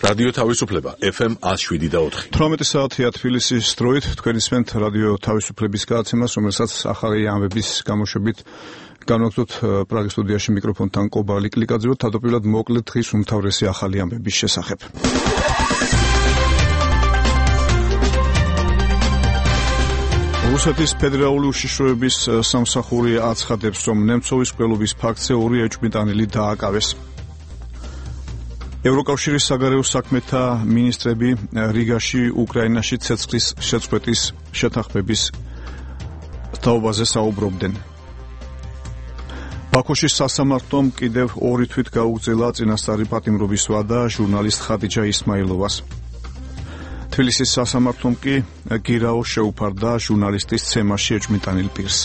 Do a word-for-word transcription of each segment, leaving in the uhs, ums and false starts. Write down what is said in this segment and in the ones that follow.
რადიო თავისუფლება ეფ ემ one oh seven და four. თვრამეტი საათია თბილისის დროით, თქვენ ისმენთ რადიო თავისუფლების გადაცემას, რომელსაც ახალი ამბების გამოშვებით განვაგრძობთ პრაღის სტუდიაში მიკროფონთან კობალი კლიკაძე, თავდაპირველად მოკლედ დღის უმთავრესი ახალი ამბების შესახებ. რუსეთის ფედერალური უშიშროების სამსახური აცხადებს, რომ ნემცოვის მკვლელობის ფაქტზე ორი ეჭვმიტანილი დააკავეს. ევროკავშირის საგარეო საქმეთა მინისტრები რიგაში უკრაინაში ცეცხლის შეწყვეტის შეთანხმების თაობაზე საუბრობდნენ. ბაქოში სასამართლომ კიდევ ორი თვით გაუგრძელა წინასწარი პატიმრობის ვადა ჟურნალისტ ხადიჯა ისმაილოვას. თბილისის სასამართლომ კი გირაო შეუფარდა ჟურნალისტის ცემაში ეჭვმიტანილ პირს.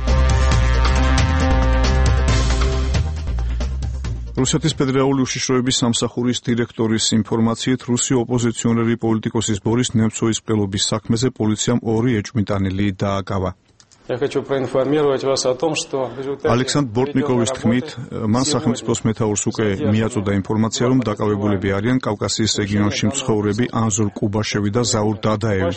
რუსეთის ფედერალური უშიშროების სამსახურის დირექტორის ინფორმაციით, რუსი ოპოზიციონერი პოლიტიკოსის ბორის ნემცოვის მკვლელობის საქმეზე პოლიციამ ორი ეჭვმიტანილი დააკავა. ალექსანდრ ბორტნიკოვის თქმით, მან სახელმწიფოს მეთაურს უკვე მიაწოდა ინფორმაცია, რომ დაკავებულები არიან კავკასიის რეგიონში მცხოვრები ანზორ კუბაშევი და ზაურ დადაევი.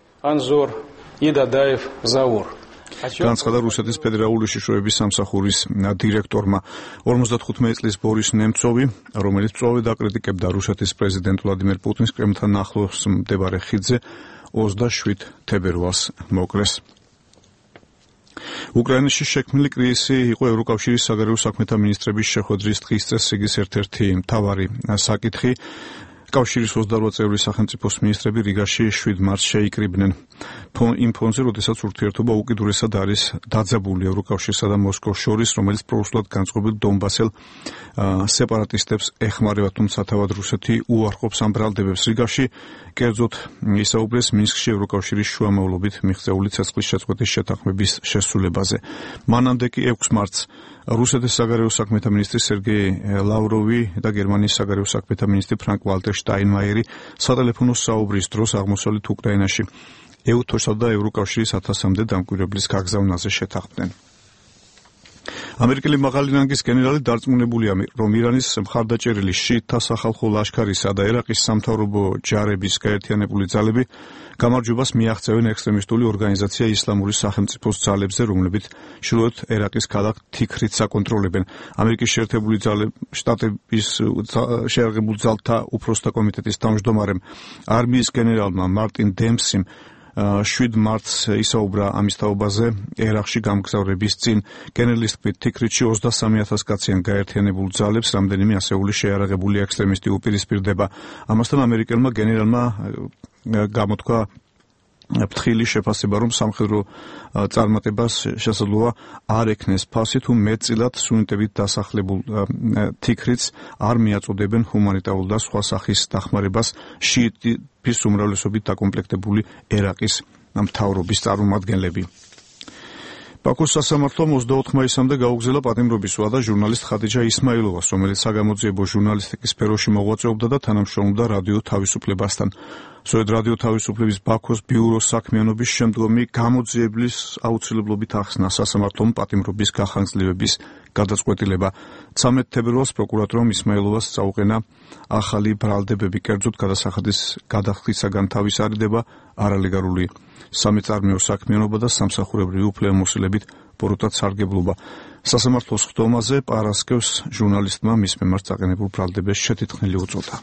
განცხადა რუსეთის ფედერალური უშიშროების სამსახურის დირექტორმა. ორმოცდათხუთმეტი წლის ბორის ნემცოვი, რომელიც მწვავედ აკრიტიკებდა რუსეთის პრეზიდენტ ვლადიმერ პუტინს კრემლთან ახლოს მდებარე ხიდზე, ოცდაშვიდ თებერვალს მოკლეს. უკრაინაში შექმნილი კრიზისი იყო ევროკავშირის საგარეო საქმეთა მინისტრების შეხვედრის დღის წესრიგის ერთ-ერთი მთავარი საკითხი. კავშირის ოცდაორ წევრი სახელმწიფოს მინისტრები რიგაში შვიდ მარტს შეიკრიბნენ. იმ ფონზე, როდესაც ურთიერთობა უკიდურესად არის დაძაბული ევროკავშირსა და მოსკოვს შორის, რომელიც პრორუსულად განწყობილ დონბასელ სეპარატისტებს ეხმარება, თუმცა თავად რუსეთი უარყოფს ამ ბრალდებებს. რიგაში კერძოდ ისაუბრეს მინსკში ევროკავშირის შუამავლობით მიღწეული ცეცხლის შეწყვეტის შეთანხმების შესრულებაზე. მანამდე კი ექვსი მარტს რუსეთის საგარეო საქმეთა მინისტრი სერგეი ლავროვი და გერმანიის საგარეო საქმეთა მინისტრი ფრანკ ვალტერ შტაინმაიერი სატელეფონო საუბრის დროს აღმოსავლეთ უკრაინაში ეუთოს-სა და ევროკავშირის ათასამდე დამკვირვებლის გაგზავნაზე შეთანხმდნენ. ამერიკელი მაღალი რანგის გენერალი დარწმუნებულია, რომ ირანის მხარდაჭერილი შიიტთა სახალხო ლაშქარისა და ერაყის სამთავრობო ჯარების გაერთიანებული ძალები გამარჯვებას მიაღწევენ ექსტრემისტული ორგანიზაცია ისლამური სახელმწიფოს ძალებზე, რომლებიც ჩრდილოეთ ერაყის ქალაქ თიქრითს აკონტროლებენ. ამერიკის შეერთებული შტატების შეერაღებული ძალთა უფროსთა კომიტეტის თავმჯდომარემ არმიის გენერალმა მარტინ დემსიმ შვიდ მარტს ისაუბრა ამის თაობაზე ერაყში გამგზავრების წინ. გენერლის თქმით, თიქრითში ოცდასამი ათასი კაციან გაერთიანებულ ძალებს რამდენიმე ასეული შეიარაღებული ექსტრემისტი უპირისპირდება. ამასთან ამერიკელმა გენერალმა გამოთქვა ფრთხილი შეფასება, რომ სამხედრო წარმატებას შესაძლოა არ ექნეს ფასი, თუ მეტწილად სუნიტებით დასახლებულ თიქრითს არ მიაწოდებენ ჰუმანიტარულ და სხვა სახის დახმარებას შიიტების უმრავლესობით დაკომპლექტებული ერაყის მთავრობის წარმომადგენლები. ბაქოს სასამართლომ ოცდაოთხ მაისამდე გაუგრძელა პატიმრობის ვადა ჟურნალისტ ხადიჯა ისმაილოვას, რომელიც საგამოძიებო ჟურნალისტიკის სფეროში მოღვაწეობდა და თანამშრომლობდა რადიო თავისუფლებასთან. სწორედ რადიო თავისუფლების ბაქოს ბიუროს საქმიანობის შემდგომი გამოძიების აუცილებლობით ახსნა სასამართლომ პატიმრობის გახანგრძლივების გადაწყვეტილება. ცამეტ თებერვალს პროკურატურამ ისმაილოვას წაუყენა ახალი ბრალდებები, კერძოდ გადასახადის გადახდისაგან თავისარიდება, არალეგალური სამეწარმეო საქმიანობა და სამსახურებრივი უფლებამოსილებით ბოროტად სარგებლობა. სასამართლოს ხდომაზე პარასკევს ჟურნალისტმა მის მიმართ წაყენებულ ბრალდებებს შეთითხნილი უწოდა.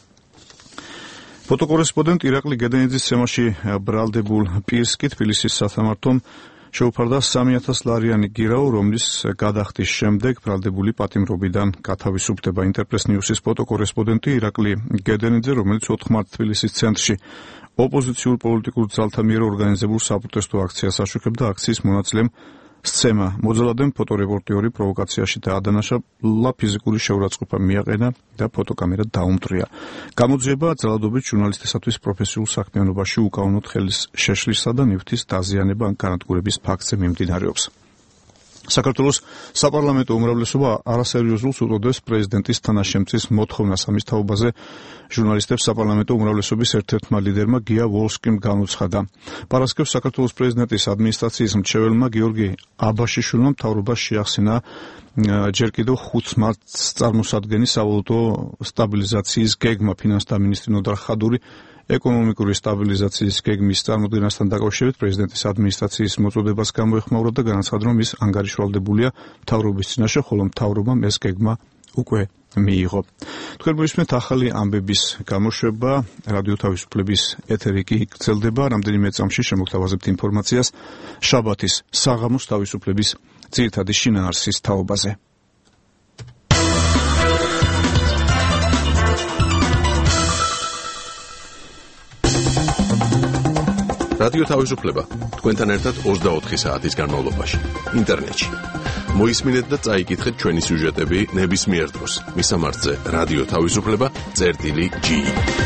ფოტოკორესპონდენტ ირაკლი გედენიძის ცემაში ბრალდებულ პირს კი თბილისის სასამართლომ შეუფარდა სამი ათას ლარიანი გირაო, რომლის გადახდის შემდეგ ბრალდებული პატიმრობიდან გათავისუფლდება. ინტერპრეს ნიუსის ფოტოკორესპონდენტი ირაკლი გედენიძე, რომელიც ოთხ მარტს თბილისის ცენტრში ოპოზიციურ პოლიტიკურ ძალთა მიერ ორგანიზებულ საპროტესტო აქციას აშუქებდა, აქციის მონაწილემ სცემა მოძალადემ ფოტორეპორტიორი პროვოკაციაში დაადანაშა, ლა ფიზიკური შეურაცხყოფა მიაყენა და ფოტოკამერა დაუმტრია. გამოძიება ძალადობით ჟურნალისტისათვის პროფესიულ საქმიანობაში უკანონოდ ხელის შეშლისა და ნივთის დაზიანება ან განადგურების ფაქტზე მიმდინარეობს. საქართველოს საპარლამენტო უმრავლესობა არასერიოზულს უწოდებს პრეზიდენტის თანაშემწის მოთხოვნას. ამის თაობაზე ჟურნალისტებს საპარლამენტო უმრავლესობის ერთ-ერთმა ლიდერმა გია ვოლსკიმ განუცხადა. პარასკევს საქართველოს პრეზიდენტის ადმინისტრაციის მრჩეველმა გიორგი აბაშიშვილმა მთავრობას შეახსენა ჯერ კიდევ ხუთ მარტს წარმოსადგენის სავალუტო სტაბილიზაციის გეგმა. ფინანსთა მინისტრი ნოდარ ხადური ეკონომიკური სტაბილიზაციის გეგმის წარმოდგენასთან დაკავშირებით პრეზიდენტის ადმინისტრაციის მოწოდებას გამოეხმაურა და განაცხადა, რომ ის ანგარიშვალდებულია მთავრობის წინაშე, ხოლო მთავრობამ ეს გეგმა უკვე მიიღო. თქვენ მოვისმენთ ახალი ამბების გამოშვება, რადიო თავისუფლების ეთერი კი გრძელდება. რამდენიმე წამში შემოგთავაზებთ ინფორმაციას შაბათის საღამოს თავისუფლების ძირითადი შინაარსის თაობაზე. რადიო თავისუფლება თქვენთან ერთად ოცდაოთხი საათის განმავლობაში ინტერნეტში. მოისმინეთ და წაიკითხეთ ჩვენი სიუჟეტები ნებისმიერ დროს. მისამართზე რადიო თავისუფლება წერტილი ჯი.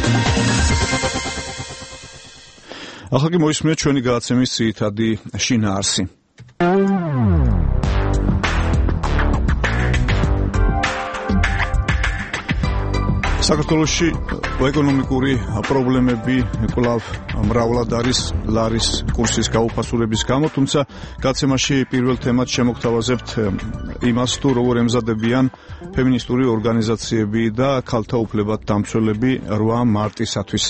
ახლა კი მოისმინეთ ჩვენი გადაცემის ძირითადი შინაარსი. საქართველოში ეკონომიკური პრობლემები კვლავ მრავლად არის ლარის კურსის გაუფასურების გამო, თუმცა გადაცემაში პირველ თემად შემოგთავაზებთ იმას, თუ როგორ ემზადებიან ფემინისტური ორგანიზაციები და ქალთა უფლებად დამცველები რვა მარტისათვის.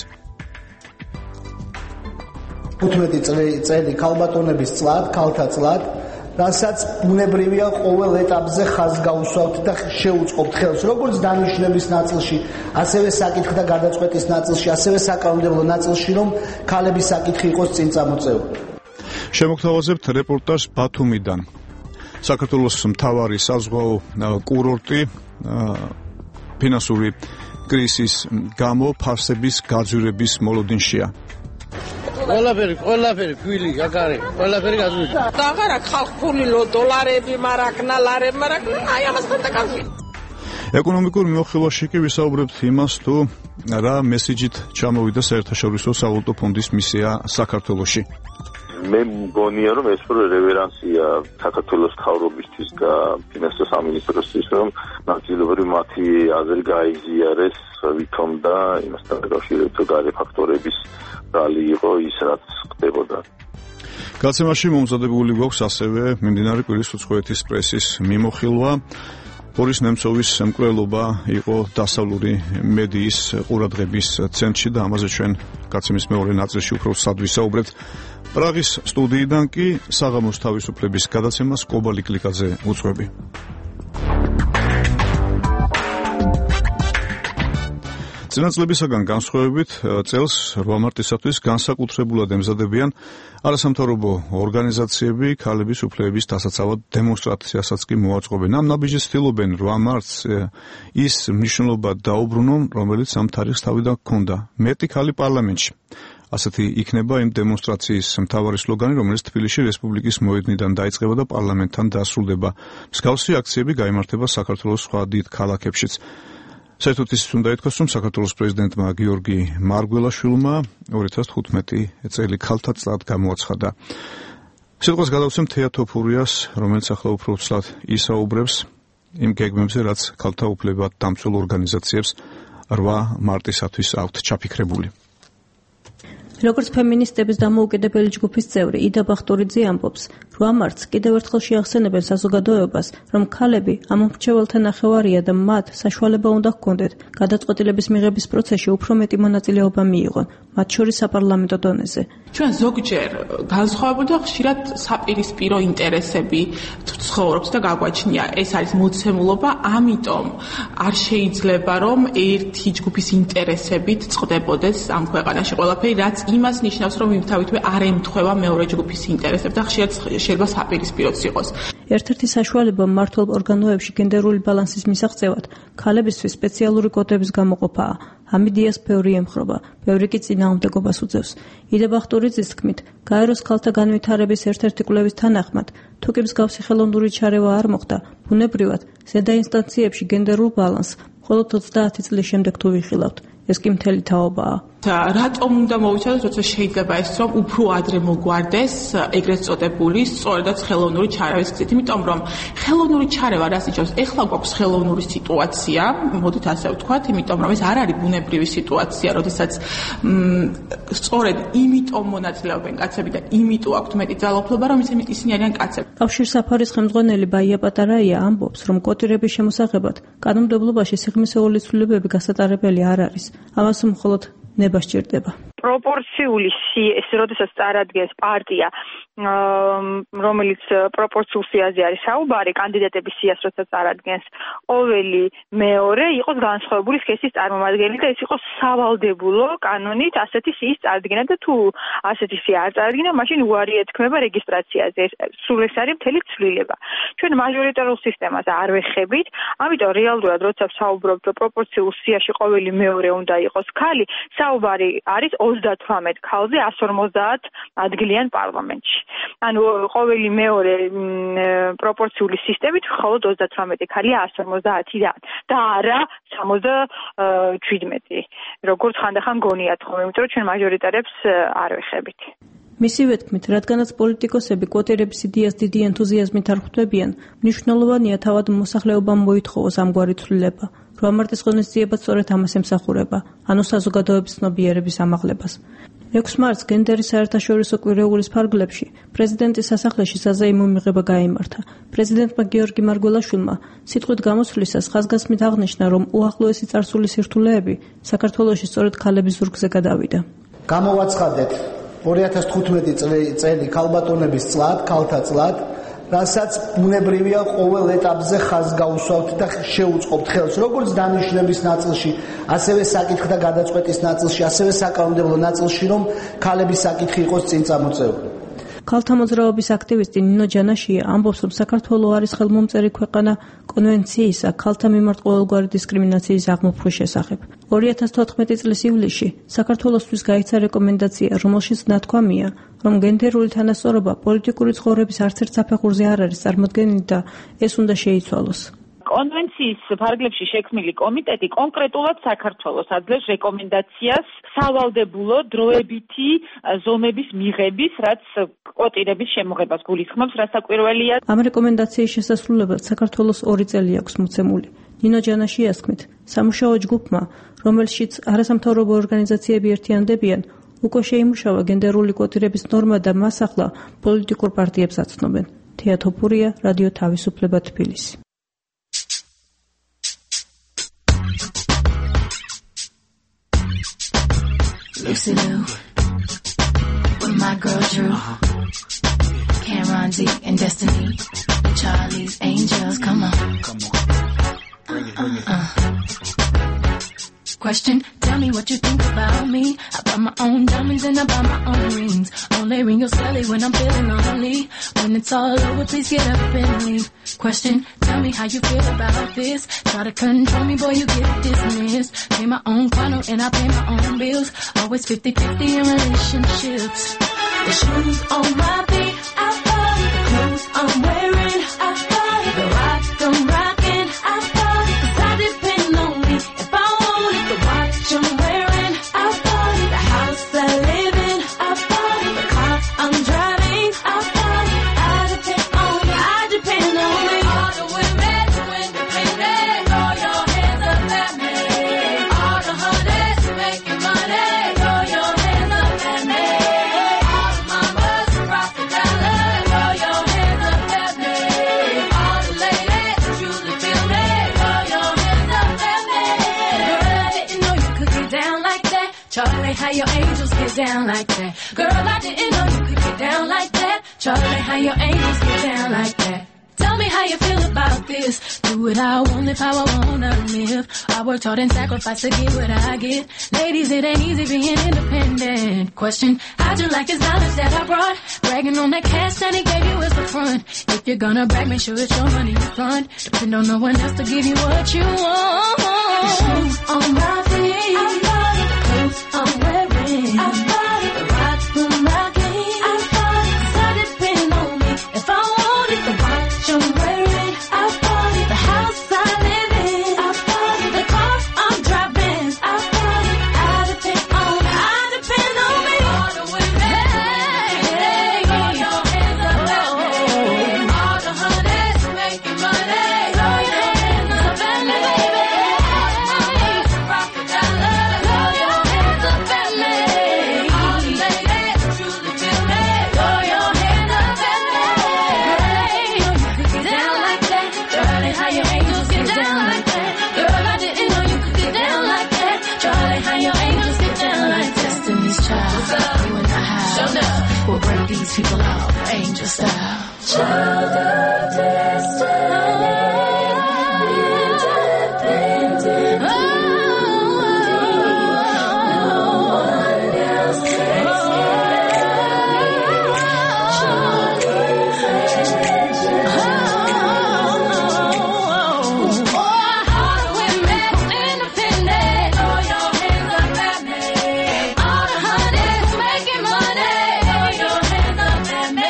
ութმეტი წელი ქალბატონების წლად, ქალთა წლად, რასაც ბუნებრივია ყოველ ეტაპზე ხაზს გაუსვავთ და შეუწყობთ ხელს, როგორც დანიშნების ნაწილში, ასევე საკითხთა გადაწყვეტის ნაწილში, ასევე საკანონმდებლო ნაწილში, რომ ქალების საკითხი იყოს წინ წამოწეული. შემოგთავაზებთ რეპორტაჟს ბათუმიდან. საქართველოს მთავარი საზღვაო კურორტი ფინანსური კრიზისის გამო ფარსების გაძვირების მოლოდინშია. ყველაფერი, ყველაფერი, ფილი, აკარი, ყველაფერი გაზვირდა. და აღარა ხალხური დოლარები, მარაკნა, ლარები, მარაკნა, აი ამასთან დაკავშირებით. ეკონომიკურ მიმოხილვაში კი ვისაუბრებთ იმას, თუ რა მესიჯით ჩამოვიდა საერთაშორისო სავალუტო ფონდის მისია საქართველოში. მე მგონია, რომ ეს რევერანსია საქართველოს მთავრობისთვის და ფინანსთა სამინისტროსთვის, რომ ნაწილობრივ მათი აზრი გაიზიარეს, ვითომ და იმასთან დაკავშირებით გარე ფაქტორების რალი იყო ის, რაც ხდებოდა. გადაცემაში მომზადებული გვაქვს ასევე მიმდინარე კვირის უცხოეთის პრესის მიმოხილვა. ბორის ნემცოვის მკვლელობა იყო დასავლური მედიის ყურადღების ცენტრში და ამაზე ჩვენ გადაცემის მეორე ნაწილში უფრო სად ვისაუბრებთ. პრაღის სტუდიიდან კი საღამოს თავისუფლების გადაცემას კობალი კლიკაძე უძღვები. წინაწლებისაგან განსხვავებით წელს რვა მარტისათვის განსაკუთრებულად ემზადებიან არასამთავრობო ორგანიზაციები ქალების უფლებების დასაცავად დემონსტრაციასაც კი მოაწყობენ. ამ ნაბიჯს ცდილობენ რვა მარტს ის მნიშვნელობა დაუბრუნონ, რომელიც ამ თარიღს თავიდან ჰქონდა. მეტი ქალი პარლამენტში. ასეთი იქნება იმ დემონსტრაციის მთავარი სლოგანი, რომელიც თბილისში რესპუბლიკის მოედნიდან დაიწყება და პარლამენტთან დასრულდება. მსგავსი აქციები გაიმართება საქართველოს სხვა დიდ ქალაქებშიც. საერთოდ ის უნდა ითქვას, რომ საქართველოს პრეზიდენტმა გიორგი მარგველაშვილმა ორი ათას თხუთმეტი წელი ქალთა წლად გამოაცხადა. სიტყვას გადავცემ თეა თოფურიას, რომელიც ახლა უფრო ცლად ისაუბრებს იმ გეგმებზე, რაც ქალთა უფლებად დამცველ ორგანიზაციებს რვა მარტისათვის აქვთ ჩაფიქრებული. როგორც ფემინისტების დამოუკიდებელი ჯგუფის წევრი იდა ბახტურიძე ამბობს, რვა მარტს კიდევ ერთხელ შეახსენებენ საზოგადოებას, რომ ქალები ამ მრჩეველთა ნახევარია და მათ საშუალება უნდა ჰქონდეთ გადაწყვეტილების მიღების პროცესში უფრო მეტი მონაწილეობა მიიღონ, მათ შორის საპარლამენტო დონეზე. ჩვენ ზოგჯერ განსხვავებულ და ხშირად საპირისპირო ინტერესები ცხოვრობს და გაგვაჩნია, ეს არის მოცემულობა, ამიტომ არ შეიძლება რომ ერთი ჯგუფის ინტერესებით წყდებოდეს ამ ქვეყანაში ყველაფერი, რაც იმას ნიშნავს, რომ იმთავითვე არ ემთხვევა მეორე ჯგუფის ინტერესებს და ხშირად შეიძლება საპირისპიროც იყოს. ერთ-ერთი საშუალება მმართველ ორგანოებში გენდერული ბალანსის მისაღწევად ქალებისთვის სპეციალური კოდების გამოყოფაა. ამ იდეას ბევრი ემხრობა, ბევრი კი წინააღმდეგობას უძევს. იდა ბახტურიძის თქმით, გაეროს ქალთა განვითარების ერთ-ერთი კვლევის თანახმად, თუ კი მსგავსი ხელოვნური ჩარევა არ მოხდა, ბუნებრივად, ზედა ინსტანციებში გენდერულ ბალანსს მხოლოდ ოცდაათი წლის შემდეგ თუ ვიხილავთ, ეს კი მთელი თაობაა. რატომ უნდა მოვიცადოთ, როცა შეიძლება ეს რომ უფრო ადრე მოგვარდეს ეგრეთ წოდებული სწორედაც ხელოვნური ჩარევის გზით, იმიტომ რომ ხელოვნური ჩარევა რას ნიშნავს? ეხლა გვაქვს ხელოვნური სიტუაცია, მოდით ასე ვთქვათ, იმიტომ რომ ეს არ არის ბუნებრივი სიტუაცია, როდესაც სწორედ იმიტომ მონაწილეობენ კაცები და იმიტომ აქვთ მეტი ძალაუფლება, რომ ისინი არიან კაცები. კავშირსაფარის ხელმძღვანელი ბაია პატარაია ამბობს, რომ კვოტირების შემოსაღებად კანონმდებლობაში სიღრმისეული ცვლილებები გასატარებელი არ არის. ამას მხოლოდ ნება სჭირდება. პროპორციული ეს როდესაც წარადგენს პარტია, რომელიც პროპორციულ სიაზე არის საუბარი, კანდიდატების სიას როდესაც წარადგენს, ყოველი მეორე იყოს განსხვავებული სქესის წარმომადგენელი და ეს იყოს სავალდებულო კანონით ასეთი სიის წარდგენა და თუ ასეთი სია არ წარადგინა, მაშინ უარი ეთქმება რეგისტრაციაზე. სულ ეს არის მთელი ცვლილება. ჩვენ მაჟორიტარულ სისტემას არ ვეხებით, ამიტომ რეალურად როცა ვსაუბრობთ პროპორციულ სიაში ყოველი მეორე უნდა იყოს ქალი, საუბარი არის ოცდათვრამეტ ქალზე εκατს ორმოცდაათ ადგილიან პარლამენტში. ანუ ყოველი მეორე პროპორციული სისტემით მხოლოდ ოცდათვრამეტი ქალია εκατს ორმოცდაათიდან და არა სამოცდაშვიდმეტი. როგორც ხანდახან გონიათ ხოლმე, იმიტომ რომ ჩვენ მაჟორიტარებს არ ვეხებით. მისივე თქმით, რადგანაც პოლიტიკოსები კვოტირების იდეას დიდი ენთუზიაზმით არ ხვდებიან, მნიშვნელოვანია თავად მოსახლეობამ მოითხოვოს ამგვარი ცვლილება, რომ ამარტის ღონისძიება სწორედ ამას ემსახურება, ანუ საზოგადოების ცნობიერების ამაღლებას. ექვსი მარტს გენდერის საერთაშორისო კვირეულის ფარგლებში პრეზიდენტის სასახლეში საზეიმო მიღება გაიმართა. პრეზიდენტმა გიორგი მარგველაშვილმა სიტყვით გამოსვლისას ხაზგასმით აღნიშნა, რომ უახლოესი წარსული სირთულეები საქართველოში სწორედ ქალების ზურგზე გადავიდა. გამოვაცხადეთ ორი ათას თხუთმეტი წელი ქალბატონების წლად, ქალთა წლად, რასაც ბუნებრივია ყოველ ეტაპზე ხაზს გაუსვავთ და შეუწყობთ ხელს, როგორც დანიშნების ნაწილში, ასევე საკითხთა გადაწყვეტის ნაწილში, ასევე საკანონმდებლო ნაწილში, რომ ქალების საკითხი იყოს წინ წამოწეული. ქალთა მოძრაობის აქტივისტი ნინო ჯანაშია ამბობს, რომ საქართველო არის ხელმომწერი ქვეყანა კონვენციისა ქალთა მიმართ ყოველგვარი დისკრიმინაციის აღმოფხვის შესახებ. ორი ათას თოთხმეტი წლის ივლისში საქართველოსთვის გაიცა რეკომენდაცია, რომელშიც ნათქვამია, რომ გენდერული თანასწორობა პოლიტიკური ცხოვრების არც ერთ საფეხურზე არ არის წარმოდგენილი და ეს უნდა შეიცვალოს. კონვენციის ფარგლებში შექმნილი კომიტეტი კონკრეტულად საქართველოს აძლევს რეკომენდაციას სავალდებულო დროებითი ზომების მიღების, რაც კვოტირების შემოღებას გულისხმობს, რაც საკვირველია. ამ რეკომენდაციის შესასრულებლად საქართველოს ორი წელი აქვს მოცემული. ნინო ჯანაშიას თქმით, სამუშაო ჯგუფმა, რომელშიც არასამთავრობო ორგანიზაციები ერთიანდებიან, უკვე შეიმუშავა გენდერული კვოტირების ნორმა და მას ახლა პოლიტიკურ პარტიებს აცნობენ. თეა თოფურია, რადიო თავისუფლება, თბილისი. Lucy Liu, with my girl Drew, Cameron D and Destiny, and Charlie's Angels, come on. Come on. Bring it, bring it. Uh, uh. Question, tell me what you think about me. I buy my own diamonds and I buy my own rings. Only ring your celly when I'm feeling lonely. When it's all over, please get up and leave. Question, tell me how you feel about this. Try to control me, boy, you get dismissed. Pay my own condo and I pay my own bills. Always fifty-fifty in relationships. The shoes on my feet, I bought it. The clothes I'm wearing, I bought it. The rock I'm rocking, I bought it. 'Cause I depend on me. If I want it, the watch I'm wearing, I bought it. The house I live in, I bought it. The car I'm driving, I bought it. I depend on me, I depend on me. All the women who independent, throw your hands up at me. All the honeys making money, throw your hands up at me. All the mamas rock the dollar, throw your hands up at me. All the ladies who truly feel me, throw your hands up at me. Girl, I didn't know you could get down like that. Charlie, how your angels get down like that. Girl, I didn't know you could get down like that. Charlie, how your angels get down like that. Tell me how you feel about this. Do what I want, live how I wanna live. I worked hard and sacrificed to get what I get. Ladies, it ain't easy being independent. Question, how'd you like this knowledge that I brought? Bragging on that cash that he gave you as the front. If you're gonna brag, make sure it's your money you fund. Depend on no one else to give you what you want. The shoes on my feet, I bought it. The clothes I'm wearing, I bought it. The rock I'm rocking, I bought it. 'Cause I depend on me. If I want it, the watch I'm wearing, I bought it. The house I live in, I bought it. The car I'm driving, I bought it. I depend on me, Child of destiny, independent, oh, no one else takes me. Child of destiny, oh, all the women independent, throw your hands up at me. All the honeys making money, throw your hands up at me.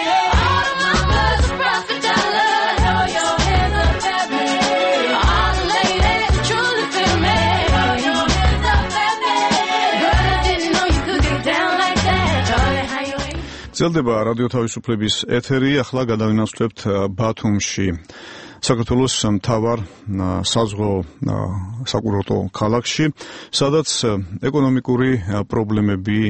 ძლდება რადიო თავისუფლების ეთერი, ახლა გადავინაცვლებთ ბათუმში. საქართველოს მთავარ საზღვაო საკურორტო ქალაქში, სადაც ეკონომიკური პრობლემები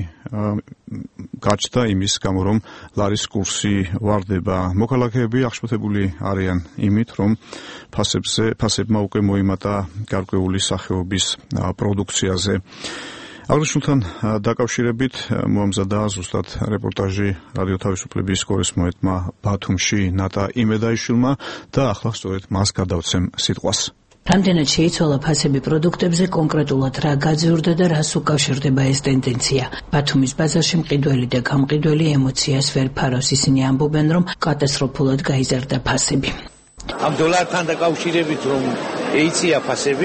გაჩნდა იმის გამო, რომ ლარის კურსი ვარდება. მოქალაქეები აღშფოთებული არიან იმით, რომ ფასებზე, ფასებმა უკვე მოიმატა გარკვეული სახეობის პროდუქციაზე. აღნიშნულთან დაკავშირებით მოამზადა ზუსტად რეპორტაჟი რადიო თავისუფლების კორესპონდენტმა ბათუმში ნატა იმედაიშვილმა და ახლა სწორედ მას გადავცემ სიტყვას. რამდენად შეიცვალა ფასები პროდუქტებზე, კონკრეტულად რა გაძვირდა და რას უკავშირდება ეს ტენდენცია. ბათუმის ბაზარში მყიდველი და გამყიდველი ემოციას ვერ ფარავს. ისინი ამბობენ, რომ კატასტროფულად გაიზარდა ფასები. ამ დოლართან დაკავშირებით რომ ეიცია ფასები,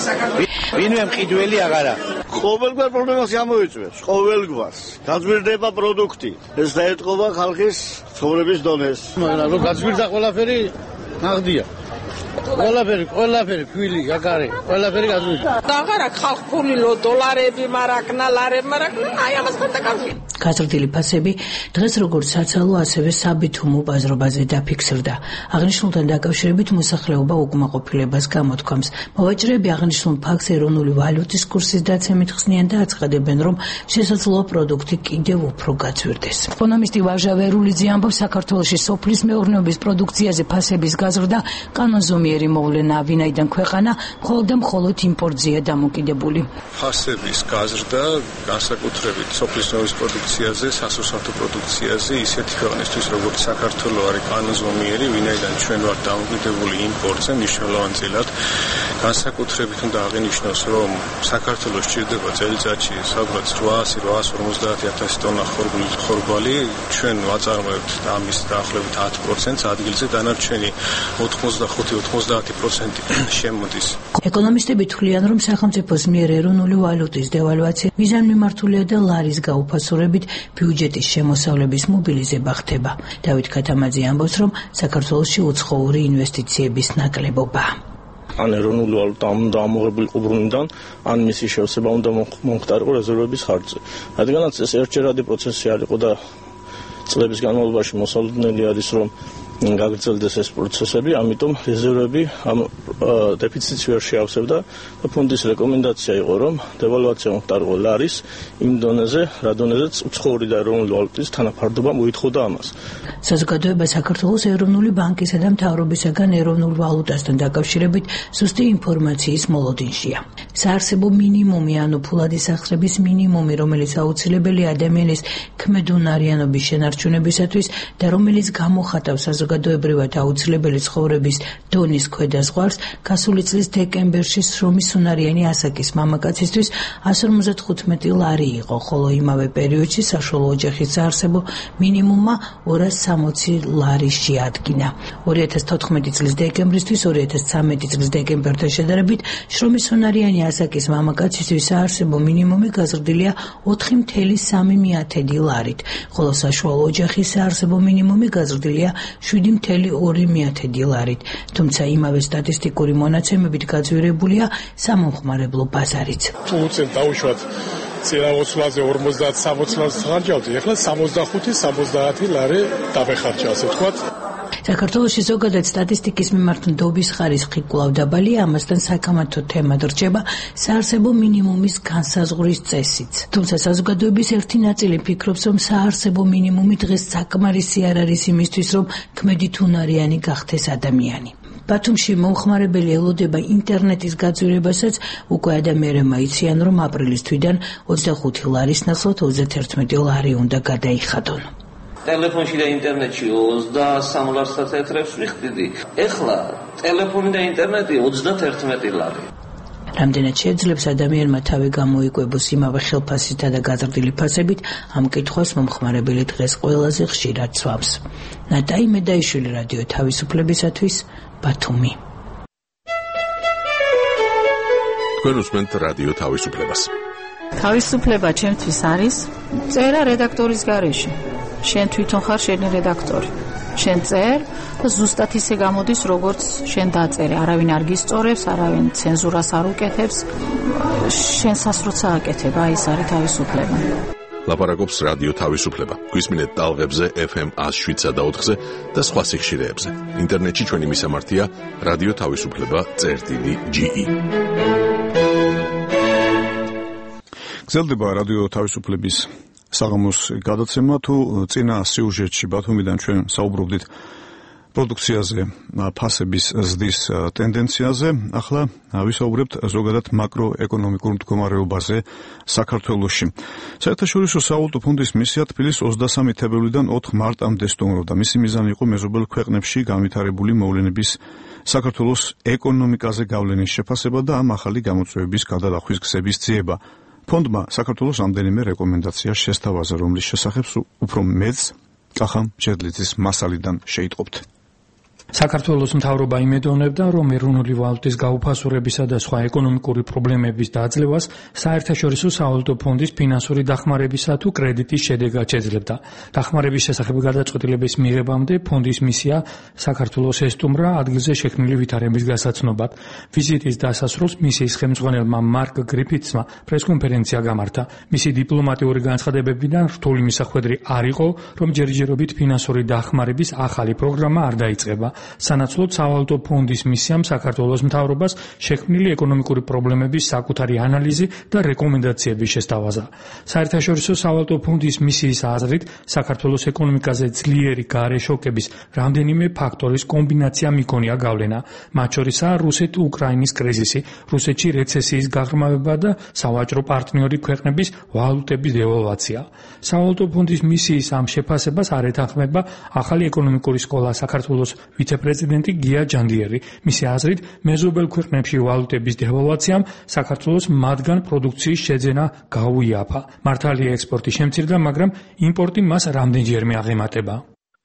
ვინმე მყიდველი აღარა. ყოველგვარ პრობლემას გამოიწვევს, ყოველგვარს. გაძვირდება პროდუქტი. ეს დაეთყობა ხალხის ცხოვრების დონეს. მაგრამ რომ გაძვირდა ყველაფერი, ნაღდია. ყველაფერი, ყველაფერი ფვილი, აკარე, ყველაფერი გაძვირდა. და აღარა ხალხური დოლარები, მარაკნა, ლარები, მარაკნა, აი ამასთან დაკავშირებით. გაზრდილი ფასები დღეს როგორც საცალო, ასევე საბითუმო ბაზრობაზე დაფიქსირდა. აღნიშნულთან დაკავშირებით მოსახლეობა უკმაყოფილებას გამოთქვამს. მოვაჭრეები აღნიშნულ ფაქტს ეროვნული ვალუტის კურსის დაცემით ხსნიან და აცხადებენ, რომ შესაძლოა პროდუქტი კიდევ უფრო გაძვირდეს. ეკონომისტი ვაჟა ვერულიძე ამბობს, საქართველოში სოფლის მეურნეობის პროდუქციაზე ფასების გაზრდა კანონზომიერი მოვლენა, ვინაიდან ქვეყანა მხოლოდ და მხოლოდ იმპორტზეა დამოკიდებული. ფასების გაზრდა განსაკუთრებით სოფლის მეურნეობის პროდუქციაზე, სასურსათო პროდუქციაზე ისეთი ქვეყნისთვის როგორც საქართველო არის კანონზომიერი, ვინაიდან ჩვენ ვართ დამოკიდებული იმპორტზე მნიშვნელოვანწილად. განსაკუთრებით უნდა აღინიშნოს, რომ საქართველოს სჭირდება წელიწადში სადღაც რვაასი რვაას ორმოცდაათი ათასი ტონა ხორბალი, ჩვენ ვაწარმოებთ ამის დაახლოებით ათი პროცენტს ადგილზე, დანარჩენი ოთხმოცდახუთი ოცდაათი პროცენტი შემოდის. ეკონომისტები თვლიან, რომ სახელმწიფოს მიერ ეროვნული ვალუტის დევალვაცია მიზანმიმართულია და ლარის გაუფასურებით ბიუჯეტის შემოსავლების მობილიზება ხდება. დავით ქათამაძე ამბობს, რომ საქართველოში უცხოური ინვესტიციების ნაკლებობაა. ან ეროვნული ვალუტა უნდა ამოღებულიყო ბრუნვიდან, ან მისი შევსება უნდა მომხდარიყო რეზერვების ხარჯზე. რადგანაც ეს ერთჯერადი პროცესი არ იყო და წლების განმავლობაში მოსალოდნელი არის, რომ გაგრძელდეს ეს პროცესები, ამიტომ რეზერვები ამ დეფიციტს ვერ შეავსებდა და ფონდის რეკომენდაცია იყო, რომ დევალვაცია მომხდარიყო ლარის იმ დონეზე, რა დონეზეც უცხოური და ეროვნული ვალუტის თანაფარდობა მოითხოვდა ამას. საზოგადოება საქართველოს ეროვნული ბანკისა და მთავრობისაგან ეროვნულ ვალუტასთან დაკავშირებით ზუსტი ინფორმაციის მოლოდინშია. საარსებო მინიმუმი, ანუ ფულადი სახსრების მინიმუმი, რომელიც აუცილებელი ადამიანის ქმედუნარიანობის შენარჩუნებისათვის და რომელიც გამოხატავს საზოგადოებრივად აუცილებელი ცხოვრების დონის ქვედაზღვარს, გასული წლის დეკემბერში შრომის უნარიანი ასაკის მამაკაცისთვის ასი ორმოცდახუთმეტი ლარი იყო, ხოლო იმავე პერიოდში საშუალო ოჯახის საარსებო მინიმუმმა ორას სამოცი ლარი შეადგინა. ორი ათას თოთხმეტი წლის დეკემბრისთვის ორი ათას ცხრამეტი წლის დეკემბერთან შედარებით შრომის უნარიანი ასაკის მამაკაცისთვის საარსებო მინიმუმი გაზრდილია ოთხი ათეული სამი ლარით, ხოლო საშუალო ოჯახის საარსებო მინიმუმი გაზრდილია შვიდი ათეული ორი ლარით. თუმცა იმავე სტატისტიკური მონაცემებით გაძვირებულია სამომხმარებლო ბაზარიც. თუ უწევ დაუშვათ წინა ოცლაზე ორმოცდაათ სამოცი ლარს ხარჯავდი, ახლა სამოცდახუთი სამოცდაათი ლარი დაბეხარჯა, ასე ვთქვათ. საქართველოში ზოგადად სტატისტიკის მიმართ ნდობის ხარისხი კვლავ დაბალია, ამასთან საკამათო თემად რჩება საარსებო მინიმუმის განსაზღვრის წესიც. თუმცა საზოგადოების ერთი ნაწილი ფიქრობს, რომ საარსებო მინიმუმი დღეს საკმარისი არ არის იმისთვის, რომ ქმედით უნარიანი გახდეს ადამიანი. ბათუმში მომხმარებელი ელოდება ინტერნეტის გაძვირებასაც, უკვე ადამიანებმა იციან, რომ აპრილის თვიდან ოცდახუთი ლარის ნაცვლად ოცდათერთმეტი ლარი უნდა გადაიხადონ. ტელეფონში და ინტერნეტში ოცდასამ ლარს წეთრებს ვიხდიდი. ეხლა ტელეფონი და ინტერნეტი ოცდაათი ლარი. რამდენად შეძლებს ადამიანმა თავი გამოიკვებოს იმავე ხელფასითა და გაზრდილი ფასებით, ამ კითხვას მომხმარებელი დღეს ყველაზე ხშირად სვამს. ნატაი მედაიშვილი, რადიო თავისუფლებისათვის, ბათუმი. თქვენ უსმენთ რადიო თავისუფლებას. თავისუფლება ჩემთვის არის წერა რედაქტორის გარეშე. შენ თვითონ ხარ შენი რედაქტორი. შენ წერ და ზუსტად ისე გამოდის, როგორც შენ დაწერე. არავინ არ გისწორებს, არავინ ცენზურას არ უკეთებს. შენსაც როცა აკეთებ, აი ეს არის თავისუფლება. ლაპარაკობს რადიო თავისუფლება. გვისმინეთ ტალღებზე ეფ ემ ას შვიდსა და ოთხზე და სხვა სიხშირეებზე. ინტერნეტში ჩვენი მისამართია რადიო თავისუფლება წერტილი ჯი ი. გრძელდება რადიო თავისუფლების საღამოს გადაცემა. თუ წინა სიუჟეტში ბათუმიდან ჩვენ საუბრობდით პროდუქციაზე, ფასების ზრდის ტენდენციაზე, ახლა ვისაუბრებთ ზოგადად მაკროეკონომიკურ მდგომარეობაზე საქართველოში. საერთაშორისო სავალუტო ფონდის მისია თბილისს ოცდასამი თებერვლიდან ოთხ მარტამდე სტუმრობდა. მისი მიზანი იყო მეზობელ ქვეყნებში განვითარებული მოვლენების საქართველოს ეკონომიკაზე გავლენის შეფასება და ამ ახალი გამოწვევების გადალახვის გზების ძიება. ფონდმა საქართველოს რამდენიმე რეკომენდაცია შესთავაზა, რომლის შესახებ უფრო მეც კახამ ჯედლიძის მასალიდან შეიტყობთ. საქართველოს მთავრობა იმედოვნებდა, რომ ეროვნული ვალუტის გაუფასურებისა და სხვა ეკონომიკური პრობლემების დაძლევას საერთაშორისო სავალუტო ფონდის ფინანსური დახმარებისა თუ კრედიტის შედეგად შეძლებდა. დახმარების შესახებ გადაწყვეტილების მიღებამდე ფონდის მისია საქართველოს ესტუმრა ადგილზე შექმნილი ვითარების გასაცნობად. ვიზიტის დასასრულს მისიის ხელმძღვანელმა მარკ გრიფითსმა პრესკონფერენცია გამართა. მისი დიპლომატიური განცხადებებიდან რთული მისახვედრი არ იყო, რომ ჯერჯერობით ფინანსური დახმარების ახალი პროგრამა არ დაიწყება. სანაცვლოდ სავალუტო ფონდის მისიამ საქართველოს მთავრობას შექმნილი ეკონომიკური პრობლემების საკუთარი ანალიზი და რეკომენდაციები შესთავაზა. საერთაშორისო სავალუტო ფონდის მისიის აზრით, საქართველოს ეკონომიკაზე ძლიერი გარეშოკების რამდენიმე ფაქტორის კომბინაცია მიქონია გავლენა. მათ შორისაა რუსეთ-უკრაინის კრიზისი, რუსეთში რეცესიის გაღრმავება და სავაჭრო პარტნიორი ქვეყნების ვალუტების დევალვაცია. სავალუტო ფონდის მისიის ამ შეფასებას არ ეთანხმება ახალი ეკონომიკური სკოლა საქართველოს ვიცე-პრეზიდენტი გია ჯანდიერი. მისი აზრით, მეზობელ ქვეყნებში ვალუტების დევალვაციამ საქართველოს მათგან პროდუქციის შეძენა გაუიაფა. მართალია ექსპორტი შემცირდა, მაგრამ იმპორტი მას რამდენჯერმე აღემატება.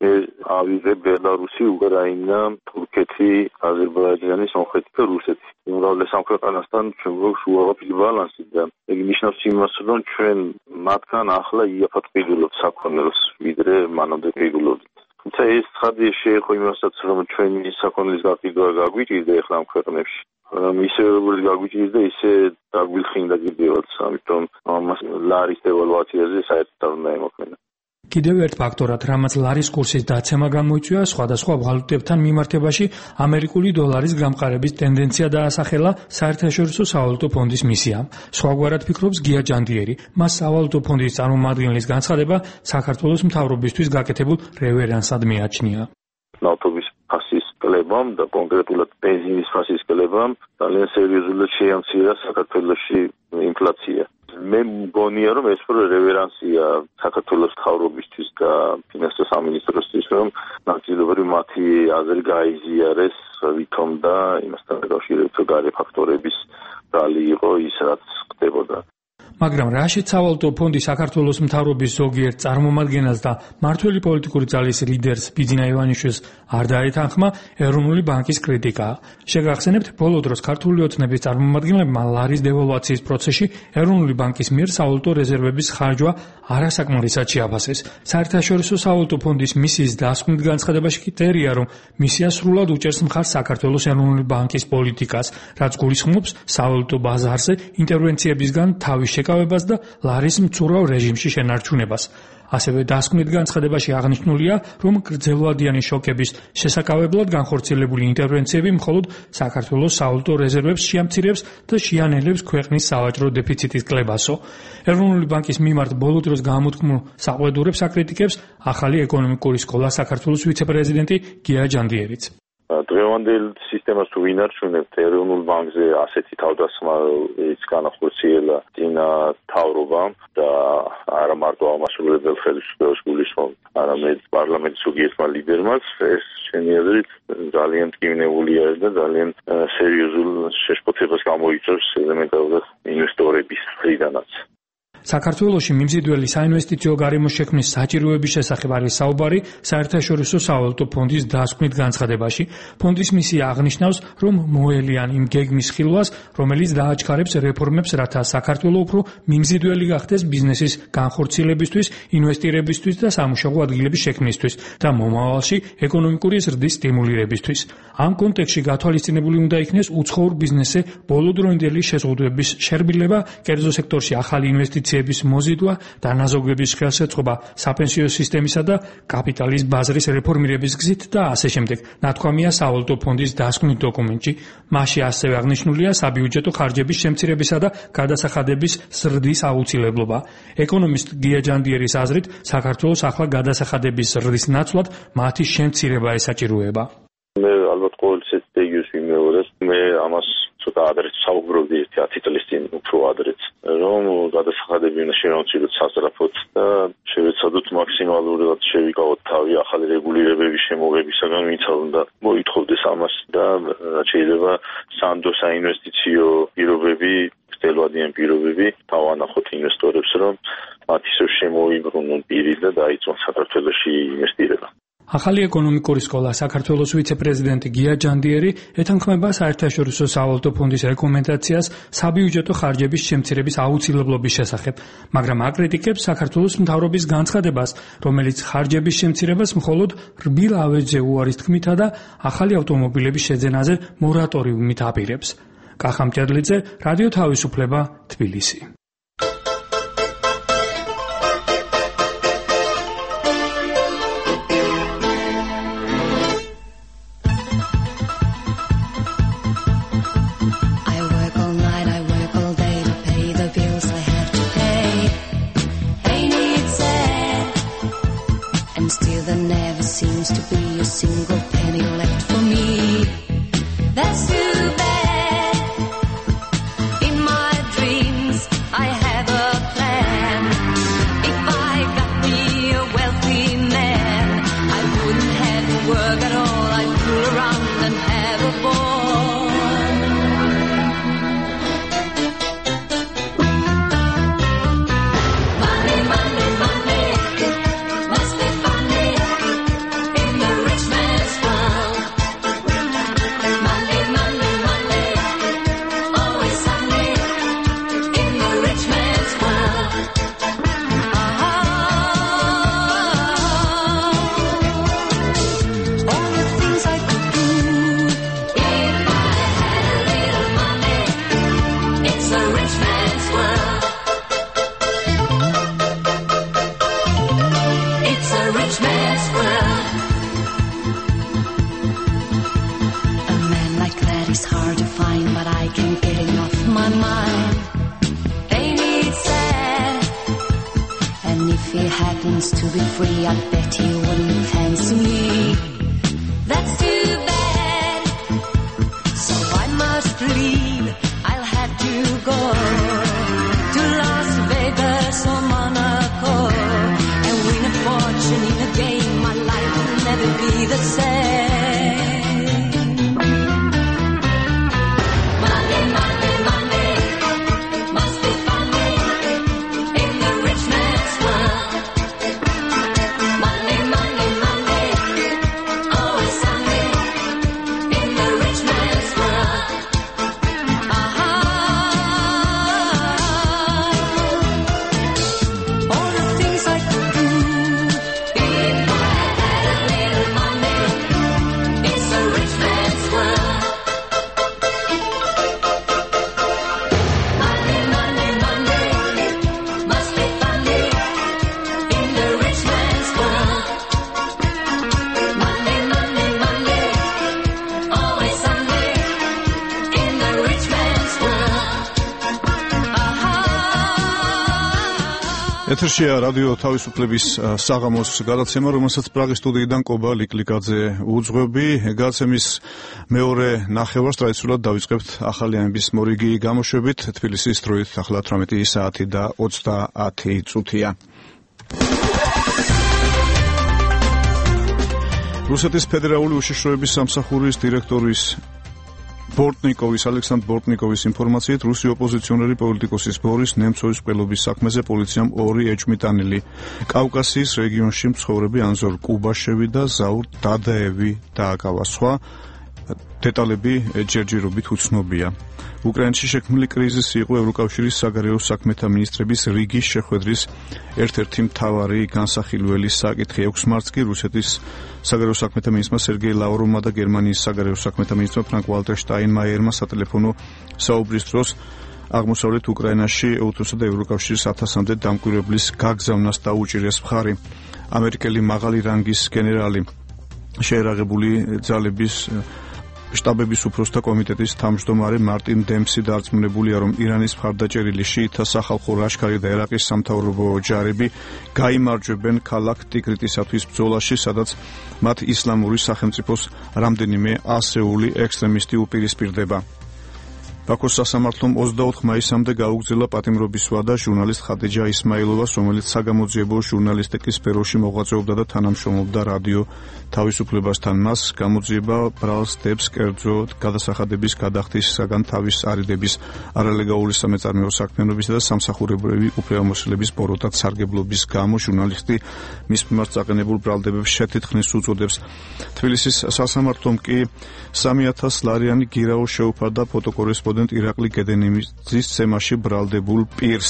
ავიღე ბელარუსი, უკრაინა, თურქეთი, აზერბაიჯანი, სომხეთი და რუსეთი. უმრავლეს ამ ქვეყანასთან ჩვენ გვაქვს უაღრესი ბალანსი და ეგ ნიშნავს იმას, რომ ჩვენ მათგან ახლა იაფად ყიდულობთ საქონელს, ვიდრე მანამდე ყიდულობდით. თუმცა ეს ცხადია შეეხო იმასაც, რომ ჩვენი საქონლის გაყიდვა გაგვიჭირდა ახლა ამ ქვეყნებში. ისე როგორც გაგვიჭირდა, ისე დაგვილხინდა კიდევაც, ამიტომ ამას ლარის დევალვაციაზე საერთოდ არ უნდა ემოქმედა. კიდევ ერთ ფაქტორად, რამაც ლარის კურსის დაცემა გამოიწვია, სხვადასხვა ვალუტებთან მიმართებაში ამერიკული დოლარის გამყარების ტენდენცია დაასახელა საერთაშორისო სავალუტო ფონდის მისიამ. სხვაგვარად ფიქრობს გია ჯანდიერი. მას სავალუტო ფონდის წარმომადგენლის განცხადება საქართველოს მთავრობისთვის გაკეთებულ რევერანსად მიაჩნია. ნავთობის ფასის კლებამ და კონკრეტულად ბენზინის ფასის კლებამ ძალიან სერიოზულად შეამცირა საქართველოში ინფლაცია. მე მგონია, რომ ეს უფრო რევერანსია საქართველოს მთავრობისთვის და ფინანსთა სამინისტროსთვის, რომ ნაკლებად მათი აზრი გაიზიარეს, ვითომ და იმასთან დაკავშირებით გარე ფაქტორების რალი იყო ის, რაც ხდებოდა. მაგრამ რაშიც სავალუტო ფონდი საქართველოს მთავრობის ზოგიერთ წარმომადგენელს და მართველი პოლიტიკური ძალის ლიდერს ბიძინა ივანიშვილს არ დაეთანხმა ეროვნული ბანკის კრიტიკა. შეგახსენებთ, ბოლო დროს ქართული ოცნების წარმომადგენლებმა ლარის დევალვაციის პროცესში ეროვნული ბანკის მიერ სავალუტო რეზერვების ხარჯვა არასაკმარისად შეაფასეს. საერთაშორისო სავალუტო ფონდის მისიის დასკვნით განცხადებაში კი წერია, რომ მისია სრულად უჭერს მხარს საქართველოს ეროვნული ბანკის პოლიტიკას, რაც გულისხმობს სავალუტო ბაზარზე ინტერვენციებისგან თავის შეკავებას და ლარის მცურავ რეჟიმში შენარჩუნებას. ასევე დასკვნით განცხადებაში აღნიშნულია, რომ გრძელვადიანი შოკების შესაკავებლად განხორციელებული ინტერვენციები მხოლოდ საქართველოს სავალუტო რეზერვებს შეამცირებს და შეანელებს ქვეყნის სავაჭრო დეფიციტის კლებასო. ეროვნული ბანკის მიმართ ბოლო დროს გამოთქმულ საყვედურებს აკრიტიკებს ახალი ეკონომიკური სკოლა საქართველოს ვიცე-პრეზიდენტი გია ჯანდიერიც. დღევანდელ სისტემას თუ ვინარჩუნებთ ეროვნულ ბანკზე ასეთი თავდასხმის განახორციელა წინა მთავრობამ და არა მარტო ამასრულებელ ხელისუფლებას გულისხმობ, არამედ პარლამენტის ზოგიერთმა ლიდერმაც, ეს ჩემი აზრით ძალიან მტკივნეულია და ძალიან სერიოზულ შეშფოთებას გამოიწვევს ელემენტარულად ინვესტორების მხრიდანაც. საქართველოში მიმზიდველი საინვესტიციო გარემოს შექმნის საჭიროების შესახებ არის საუბარი საერთაშორისო სავალუტო ფონდის დასკვნით განცხადებაში. ფონდის მისია აღნიშნავს, რომ მოელიან იმ გეგმის ხილვას, რომელიც დააჩქარებს რეფორმებს, რათა საქართველო უფრო მიმზიდველი გახდეს ბიზნესის განხორციელებისთვის, ინვესტირებისთვის და სამუშაო ადგილების შექმნისთვის და მომავალში ეკონომიკური ზრდის სტიმულირებისთვის. ამ კონტექსტში გათვალისწინებული უნდა იქნეს უცხოურ ბიზნესზე ბოლოდროინდელი შეზღუდვების შერბილება, კერძო სექტორში ახალი ინვესტიციები მოზიდვა, დანაზოგების ხელშეწყობა საპენსიო სისტემისა და კაპიტალის ბაზრის რეფორმირების გზით და ასე შემდეგ. ნათქვამია სავალუტო ფონდის დასკვნით დოკუმენტში. მასში ასევე აღნიშნულია საბიუჯეტო ხარჯების შემცირებისა და გადასახადების ზრდის აუცილებლობა. ეკონომისტ გია ჯანდიერის აზრით, საქართველოს ახლა გადასახადების ზრდის ნაცვლად მათი შემცირება ესაჭიროება. მე ალბათ ყოველ სტრატეგიას ვიმეორებ. მე ამას ცოტა ადრე საუბრობდი ერთი ათი წლის წინ უფრო ადრეც, რომ გადასახადები უნდა შევამციროთ სასწრაფოდ და შევეცადოთ მაქსიმალურად შევიკავოთ თავი ახალი რეგულირებების შემოღებისაგან, ვინც უნდა მოითხოვდეს ამას და შეიძლება სანდო საინვესტიციო პირობები, გრძელვადიან პირობები თავანახოთ ინვესტორებს, რომ მათ ისევ შემოიბრუნონ პირი და დაიწყონ საქართველოში ინვესტირება. ახალი ეკონომიკური სკოლა საქართველოს ვიცე-პრეზიდენტი გია ჯანდიერი ეთანხმება საერთაშორისო სავალუტო ფონდის რეკომენდაციას საბიუჯეტო ხარჯების შემცირების აუცილებლობის შესახებ, მაგრამ აკრიტიკებს საქართველოს მთავრობის განცხადებას, რომელიც ხარჯების შემცირებას მხოლოდ რბილ ავეჯზე უარის თქმითა და ახალი ავტომობილების შეძენაზე მორატორიუმით აპირებს. კახა მჭედლიძე, რადიო თავისუფლება, თბილისი. Money, money, money. ეთერშია რადიო თავისუფლების საღამოს გადაცემა, რომელსაც პრაღის სტუდიიდან კობა ლიკლიკაძე უძღვები. გადაცემის მეორე ნახევარს ტრადიციულად დავიწყებთ ახალი ამბის მორიგი გამოშვებით. თბილისის დროით ახლა თვრამეტი საათი და ოცდაათი წუთია. რუსეთის ფედერალური უშიშროების სამსახურის დირექტორის ბორტნიკოვის ალექსანდრ ბორტნიკოვის ინფორმაციით, რუსი ოპოზიციონერი პოლიტიკოსის ბორის ნემცოვის ყრილობის საქმეზე პოლიციამ ორი ეჭვმიტ ანილი კავკასიის რეგიონში მცხოვრები ანზორ კუბაშევი და ზაურ დადაევი დააკავა. სხვა დეტალები ჯერჯერობით უცნობია. უკრაინაში შექმნილი კრიზისი იყო ევროკავშირის საგარეო საქმეთა მინისტრების რიგის შეხვედრის ერთ-ერთი მთავარი განსახილველი საკითხი. ექვსი მარტს კი რუსეთის საგარეო საქმეთა მინისტრმა სერგეი ლავროვმა და გერმანიის საგარეო საქმეთა მინისტრმა ფრანკ ვალტერ შტაინმაიერმა სატელეფონო საუბრის დროს აღმოსავლეთ უკრაინაში ევთოსა და ევროკავშირის ათასამდე დამკვირვებლის გაგზავნას დაუჭირეს მხარი. ამერიკელი მაღალი რანგის გენერალი შეერაღებული ძალების შტაბების უფროსთა კომიტეტის თავმჯდომარე მარტინ დემსი დარწმუნებულია, რომ ირანის მხარდაჭერილი შიიტთა სახალხო ლაშქარი და ერაყის სამთავრობო ჯარები გაიმარჯვებენ ქალაქ ტიგრიტისათვის ბრძოლაში, სადაც მათ ისლამური სახელმწიფოს რამდენიმე ასეული ექსტრემისტი უპირისპირდება. ბაქოს სასამართლომ ოცდაოთხ მაისამდე გაუგრძელა პატიმრობის ვადა ჟურნალისტ ხადიჯა ისმაილოვას, რომელიც საგამოძიებო ჟურნალისტიკის სფეროში მოღვაწეობდა და თანამშრომლობდა რადიო თავისუფლებასთან. მას გამოძიება ბრალს დებს კერძო გადასახადების გადახდისაგან თავის არიდების, არალეგალური სამეწარმეო საქმიანობისა და სამსახურებრივი უფლებამოსილების ბოროტად სარგებლობის გამო ჟურნალისტი მის მიმართ წაყენებულ ბრალდებებს შეთითხნის უწოდებს. თბილისის სასამართლომ კი სამი ათას ლარიანი გირაო შეუფარდა ფოტოკორესპონდენტ ირაკლი გედენიმიძის ცემაში ბრალდებულ პირს,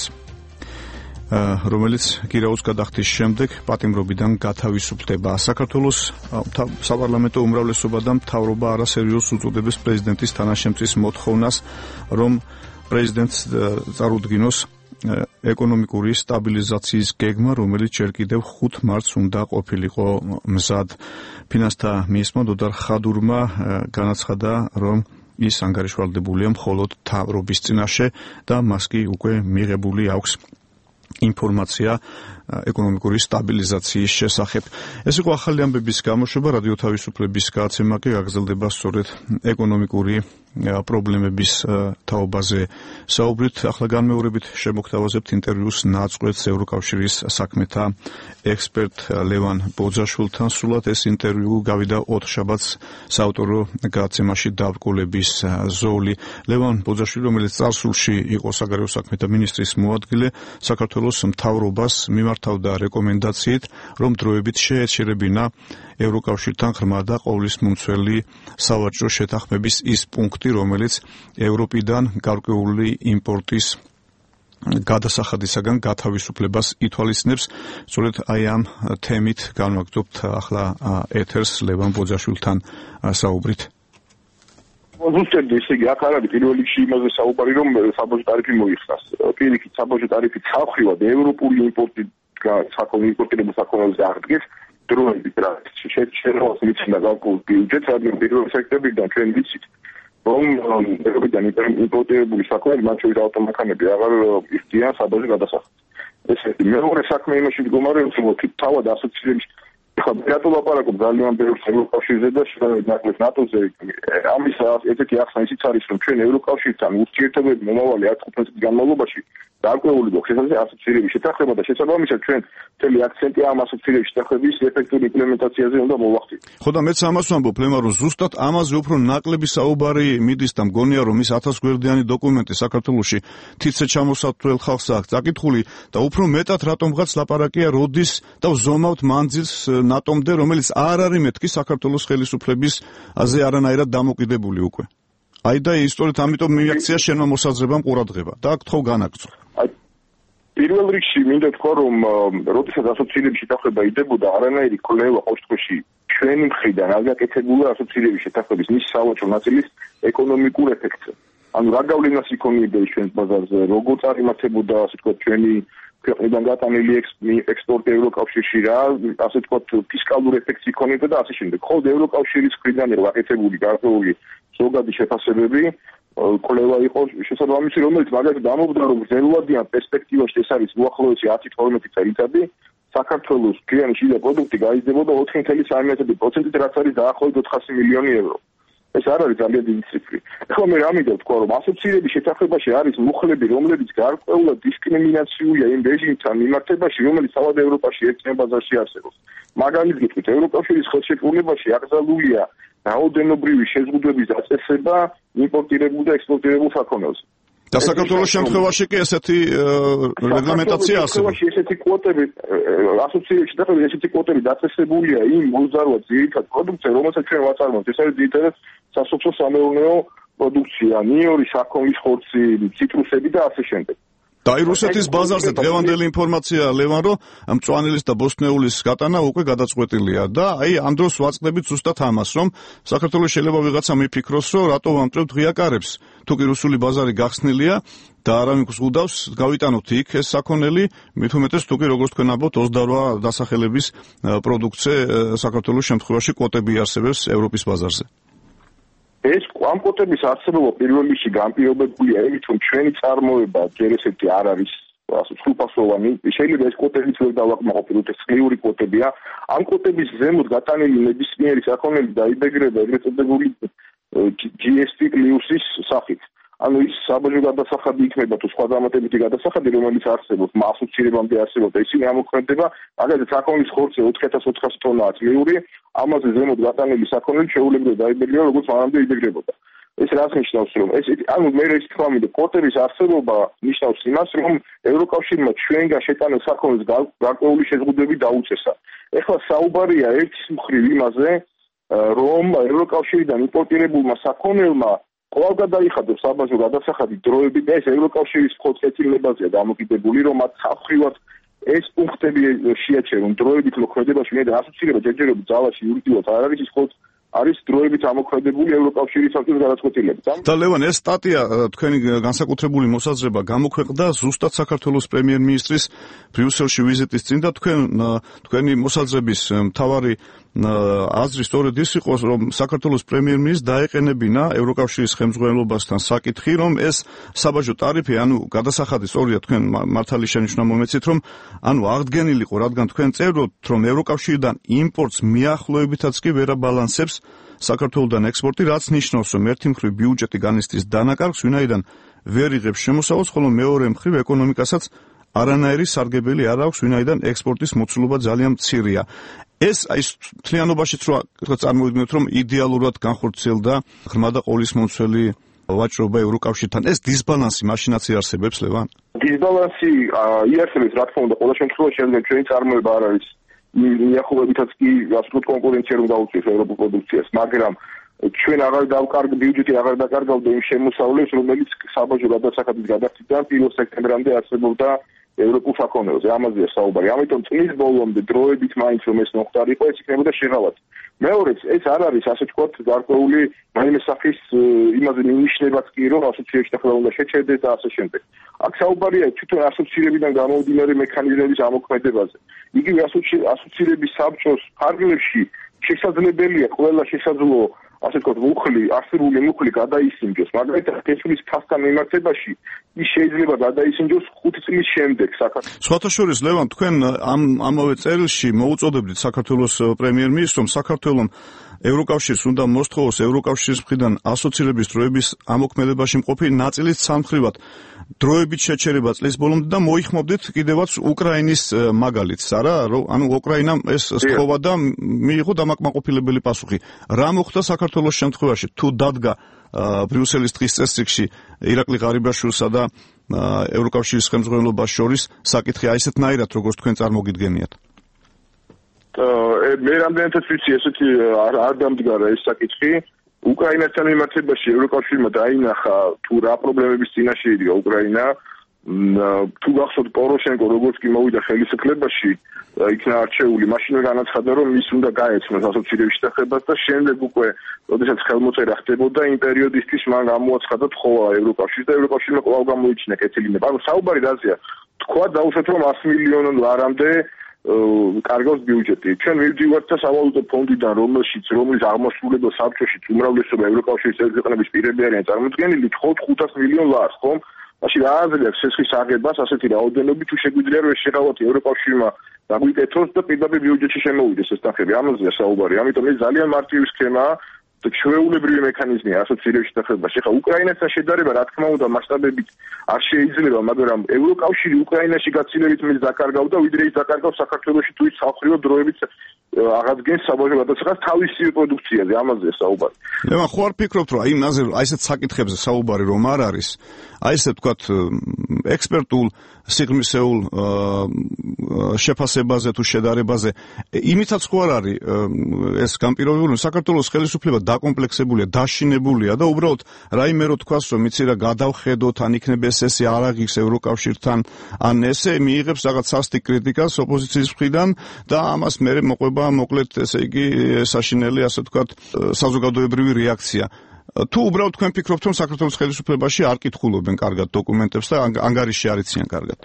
რომელიც გირაოს გადახდის შემდეგ პატიმრობიდან გათავისუფლდება. საქართველოს საპარლამენტო უმრავლესობა და მთავრობა არასერიოზს უწოდებს პრეზიდენტის თანაშემწის მოთხოვნას, რომ პრეზიდენტს წარუდგინოს ეკონომიკური სტაბილიზაციის გეგმა, რომელიც ჯერ კიდევ ხუთ მარტს უნდა ყოფილიყო მზად. ფინანსთა მინისტრმა დოდარ ხადურმა განაცხადა, რომ ის ანგარიშვალდებულია მხოლოდ მთავრობის წინაშე და მას კი უკვე მიღებული აქვს ინფორმაცია ეკონომიკური სტაბილიზაციის შესახებ. ეს იყო ახალი ამბების გამოშვება. რადიო თავისუფლების გადაცემა კი გაგრძელდება სწორედ ეკონომიკური პრობლემების თაობაზე საუბრით. ახლა განმეორებით შემოგთავაზებთ ინტერვიუს ნაწყვეტს ევროკავშირის საქმეთა ექსპერტ ლევან ბოძაშვილთან. სულად ეს ინტერვიუ გავიდა ოთხშაბათს საავტორო გადაცემაში დაბრკოლების ზოლი. ლევან ბოძაშვილი, რომელიც წარსულში იყო საგარეო საქმეთა მინისტრის მოადგილე, საქართველოს მთავრობას მიმართავდა რეკომენდაციით, რომ დროებით შეეჩერებინა ევროკავშირთან ღრმა და ყოვლისმომცველი სავაჭრო შეთანხმების ის პუნქტი, რომელიც ევროპიდან გარკვეული იმპორტის გადასახადისაგან გათავისუფლებას ითვალისწინებს. სწორედ აი ამ თემით განვაგრძობთ ახლა ეთერს ლევან ბოძაშვილთან საუბრით. ზუსტად ესე იგი აქ არ არის პირველ რიგში იმაზე საუბარი, რომ საბოჭო ტარიფი მოიხსნას. პირიქით საბოჭო ტარიფი ცალხრივად ევროპული იმპორტი საკონო იმპორტირებულ საქონელზე აღდგეს დროებით, რა შეერაოს მიცემა გარკვეულ ბიუჯეტს, რადგან პირველ სექტემბრიდან ჩვენ ვიცით, რომ ევროპიდან იმპორტირებული საქონელი, მათ შორის ავტომანქანები აღარ იხდიან საბოჭო გადასახადს. ესე იგი მეორე საქმე იმაში მდგომარეობს, რომ თავად ასოციაციებში ხა რატო ლაპარაკობ ძალიან ბევრს ევროკავშირზე და შედარებით ნაკლებს ნატოზე. ამის ერთ-ერთი ახსნა ისიც არის, რომ ჩვენ ევროკავშირთან ურთიერთობები მომავალი ათი წლის განმავლობაში გარკვეული გვაქვს შესაძლებელი ასოციირების შეთანხმება და შესაბამისად ჩვენ მთელი აქცენტი ამ ასოციირების შეთანხმების ეფექტური იმპლემენტაციაზე უნდა მოვახდით. ხო და მეც ამას ვამბობ, ლევან, რომ ზუსტად ამაზე უფრო ნაკლები საუბარი მიდის და მგონია, რომ ის ათას გვერდიანი დოკუმენტი საქართველოში თითზე ჩამოსათვლელ ხალხს აქვს წაკითხული და უფრო მეტად რატომღაც ლაპარაკია როდის და ვზომავთ მანძილს ნატომდე, რომელიც არ არის მეთქი საქართველოს ხელისუფლების აზე არანაირად დამოკიდებული უკვე. აი და ისტორიით ამიტომ მიაქცია შენმა მოსაზრებამ ყურადღება და გთხოვ განაგრძო. პირველ რიგში მინდა თქვა, რომ როდესაც ასოციირების შეთანხმება იდებოდა, არანაირი კვლევა ყოველ შემთხვევაში ჩვენი მხრიდან არ გაკეთებულა ასოციირების შეთანხმების მის სავაჭრო ნაწილის ეკონომიკურ ეფექტზე. ანუ რა გავლენას იქონიებდა ჩვენს ბაზარზე, როგორ წარიმართებოდა, ასე ვთქვათ, ჩვენი ქვეყნიდან გატანილი ექსპორტი ევროკავშირში რა, ასე ვთქვათ, ფისკალური ეფექტი იქონებოდა და ასე შემდეგ. ხოლო ევროკავშირის მხრიდან იყო გაკეთებული გარკვეული ზოგადი შეფასებები, კვლევა იყო შესაბამისი, რომელიც მაგალითად ამბობდა, რომ გრძელვადიან პერსპექტივაში ეს არის უახლოესი ათი თორმეტი წელიწადი, საქართველოს გვიანი შიდა პროდუქტი გაიზრდებოდა ოთხი კoma სამი პროცენტით, რაც არის დაახლოებით ოთხასი მილიონი ევრო. ეს არ არის ძალიან დიდი ციფრი. ეხლა მე რა მინდა ვთქვა, რომ ასოცირების შეთანხმებაში არის მუხლები, რომლებიც გარკვეულად დისკრიმინაციულია იმ რეჟიმთან მიმართებაში, რომელიც თავად ევროპაში ერთიან ბაზარში არსებობს. მაგალითად გითხრით, ევროკავშირის ხელშეკრულებაში აკრძალულია რაოდენობრივი შეზღუდვების დაწესება იმპორტირებულ და ექსპორტირებულ საქონელზე. და საქართველოს შემთხვევაში კი ესეთი რეგლამენტაცია არსებობს. ესეთი კვოტები ასოცირებში და ესეთი კვოტები დაწესებულია იმ მოზარვა ძირითად პროდუქციაზე, რომელსაც ჩვენ ვაწარმოებთ. ეს არის ძირითადად სასოფლო-სამეურნეო პროდუქცია, ნიორი, საქონლის ხორცი, ციტრუსები და ასე შემდეგ. და აი რუსეთის ბაზარზე დღევანდელი ინფორმაცია ლევან, რომ მწვანელის და ბოსტნეულის გატანა უკვე გადაწყვეტილია და აი ამ დროს ვაწყდებით ზუსტად ამას, რომ საქართველოს შეიძლება ვიღაცა მიფიქროს, რომ რატო ვამტვრევთ ღია კარებს, თუ კი რუსული ბაზარი გახსნილია და არავინ გსულდავს, გავიტანოთ იქ ეს საქონელი, მით უმეტეს თუ კი როგორც თქვენ ამბობთ ოცდარვა დასახელების პროდუქტზე საქართველოს შემთხვევაში კვოტები არსებობს ევროპის ბაზარზე. ეს ამ კვოტების არსებობა პირველ რიგში განპირობებულია იმით, რომ ჩვენი წარმოება ჯერ ესეთი არ არის ასე სრულფასოვანი. შეიძლება ეს კვოტები ძველ დავაკმაყოფილოთ, ეს წლიური კვოტებია. ამ კვოტების ზემოთ გატანილი ნებისმიერი საქონელი დაიბეგრება ეგრეთ წოდებული ჯი ეს ტი პლუსის სახით. ანუ ის საბაჟო გადასახადი იქნება თუ სხვა დამატებითი გადასახადი, რომელიც არსებობს, ასოცირებამდე არსებობს და ისინი ამოქმედება, მაგალითად საქონლის ხორცი ოთხი ათას ოთხასი ტონაა წლიური, ამაზე ზემოთ გატანილი საქონელი შეუულებრივად დაიბეგრება, როგორც მანამდე იბეგრებოდა. ეს რას ნიშნავს, რომ ეს ანუ მე ის თქვა მინდა, კვოტების არსებობა ნიშნავს იმას, რომ ევროკავშირმა ჩვენგან შეტანილ საქონელს გარკვეული შეზღუდვები დაუწესა. ეხლა საუბარია ერთის მხრივ იმაზე, რომ ევროკავშირიდან იმპორტირებულმა საქონელმა ყოველ გადაიხადოს საბაჟო გადასახადი დროებით და ეს ევროკავშირის მხოლოდ დამოკიდებული, რომ მათ ხალხრივად ეს პუნქტები შეაჩერონ დროებით მოქმედებაში, მე და ასოცირება ჯერჯერობით ძალაში იურიდიულად არ არის, ის მხოლოდ არის დროებით ამოქმედებული ევროკავშირის სამართლის გადაწყვეტილებით. და ლევან, ეს სტატია თქვენი განსაკუთრებული მოსაზრება გამოქვეყნდა ზუსტად საქართველოს პრემიერ-მინისტრის ბრიუსელში ვიზიტის წინ და თქვენ თქვენი მოსაზრების მთავარი აზრი სწორედ ის იყო, რომ საქართველოს პრემიერ-მინისტრს დაეყენებინა ევროკავშირის ხელმძღვანელობასთან საკითხი, რომ ეს საბაჟო ტარიფი, ანუ გადასახადი სწორია თქვენ მართალი შენიშვნა მომეცით, რომ ანუ აღდგენილიყო, რადგან თქვენ წეროთ, რომ ევროკავშირიდან იმპორტს მიახლოებითაც კი ვერ აბალანსებს საქართველოსთან ექსპორტი, რაც ნიშნავს, რომ ერთი მხრივ ბიუჯეტი განიცდის დანაკარგს, ვინაიდან ვერ იღებს შემოსავალს, ხოლო მეორე მხრივ ეკონომიკასაც არანაირი სარგებელი არ აქვს, ვინაიდან ექსპორტის მოცულობა ძალიან მცირეა. ეს აი მთლიანობაშიც რა წარმოვიდგინოთ, რომ იდეალურად განხორციელდა ღრმა და ყოვლისმომცველი ვაჭრობა ევროკავშირთან. ეს დისბალანსი მაშინაც იარსებებს, ლევან? დისბალანსი იარსებებს, რა თქმა უნდა, ყოველ შემთხვევაში, რადგან ჩვენი წარმოება არ არის მიახლოებითაც კი ასე ვთქვათ კონკურენცია რომ დაუწიოს ევროპულ პროდუქციას, მაგრამ ჩვენ აღარ დავკარგ ბიუჯეტი აღარ დაკარგავდა იმ შემოსავლებს, რომელიც საბაჟო გადასახადის გადახდიდან პირველ სექტემბრამდე არსებობდა ევროპულ საქონელზე. ამაზეა საუბარი. ამიტომ წლის ბოლომდე დროებით მაინც რომ ეს მოხდარიყო, ეს იქნებოდა შეღავათი. მეორეც, ეს არ არის ასე ვთქვათ გარკვეული რაიმე სახის იმაზე მინიშნებაც კი, რომ ასოცირებში და უნდა შეჩერდეს და ასე შემდეგ. აქ საუბარია თვითონ ასოცირებიდან გამომდინარე მექანიზმების ამოქმედებაზე. იგივე ასოცირების საბჭოს ფარგლებში შესაძლებელია ყველა შესაძლო ასე ვთქვათ, მუხლი, არსებული მუხლი გადაისინჯოს, მაგალითად, თესლის ფასთან მიმართებაში ის შეიძლება გადაისინჯოს ხუთი წლის შემდეგ საქართველოს. სხვათა შორის, ლევან, თქვენ ამ ამავე წერილში მოუწოდებდით საქართველოს პრემიერ-მინისტრს, რომ საქართველოს ევროკავშირს უნდა მოსთხოვოს ევროკავშირის მხრიდან ასოცირების დროების ამოქმედებაში მყოფი ნაწილის სამხრივად დროებით შეჩერება წლის ბოლომდე და მოიხმობდით კიდევაც უკრაინის მაგალითს, არა? ანუ უკრაინამ ეს სთხოვა და მიიღო დამაკმაყოფილებელი პასუხი. რა მოხდა საქართველოს შემთხვევაში? თუ დადგა ბრიუსელის დღის წესრიგში ირაკლი ღარიბაშვილსა და ევროკავშირის ხელმძღვანელობას შორის საკითხი აი ესეთნაირად, როგორც თქვენ წარმოგიდგენიათ? მე რამდენადაც ვიცი, ესეთი არ დამდგარა ეს საკითხი. უკრაინასთან მიმართებაში ევროკავშირმა დაინახა თუ რა პრობლემების წინაშე იდგა უკრაინა. თუ გახსოვთ პოროშენკო როგორც კი მოვიდა ხელისუფლებაში, იქნა არჩეული, მაშინ განაცხადა, რომ ის უნდა გაეცნოს ასოცირების შეთანხმებას და შემდეგ უკვე, როდესაც ხელმოწერა ხდებოდა იმ პერიოდისთვის, მან გამოაცხადა თხოვა ევროკავშირს და ევროკავშირმა კვლავ გამოიჩინა კეთილი ნება. ანუ საუბარი რაზეა? თქვა დაუშვათ რომ ას მილიონი ლარამდე კარგავს ბიუჯეტი. ჩვენ მივდივართ და სავალუტო ფონდიდან, რომელშიც რომლის აღმასრულებელ საბჭოშიც უმრავლესობა ევროკავშირის ქვეყნების პირები არიან წარმოდგენილი, თხოვთ ხუთას მილიონ ლარს, ხომ? მაშინ რა აძლევს ესხის აღებას ასეთი რაოდენობით, თუ შეგვიძლია რომ ეს შეღავათ ევროკავშირმა დაგვიკეთოს და პირდაპირ ბიუჯეტში შემოვიდეს ეს თანხები. ამაზეა საუბარი. ამიტომ ეს ძალიან მარტივი სქემაა. ჩვეულებრივი მექანიზმია ასოცირების შეთანხმებაში. ხა უკრაინასთან შედარება, რა თქმა უნდა, მასშტაბებით არ შეიძლება, მაგრამ ევროკავშირი უკრაინაში გაცილებით მეტ დაკარგავდა, ვიდრე ის დაკარგავს საქართველოში თუ ის სამხედრო დროებით აღადგენს საბაჟო გადასახადს თავისი პროდუქციაზე. ამაზეა საუბარი. ლევან, ხო არ ფიქრობთ, რომ აი იმაზე, აი ესეთ საკითხებზე საუბარი რომ არ არის, აი ესე ვთქვათ, ექსპერტულ სიღრმისეულ შეფასებაზე თუ შედარებაზე, იმითაც ხო არ არის ეს განპირობებული, რომ საქართველოს ხელისუფლება დაკომპლექსებულია, დაშინებულია და უბრალოდ რაიმე რო თქვას, რომ იცი რა გადავხედოთ, ან იქნება ეს ესე არ აღიქს ევროკავშირთან, ან ესე მიიღებს რაღაც სასტიკ კრიტიკას ოპოზიციის მხრიდან და ამას მერე მოყვება მოკლედ ესე იგი საშინელი, ასე ვთქვათ, საზოგადოებრივი რეაქცია. თუ უბრალოდ თქვენ ფიქრობთ, რომ საქართველოს ხელისუფლებაში არ კითხულობენ კარგად დოკუმენტებს და ანგარიში არ იციან კარგად?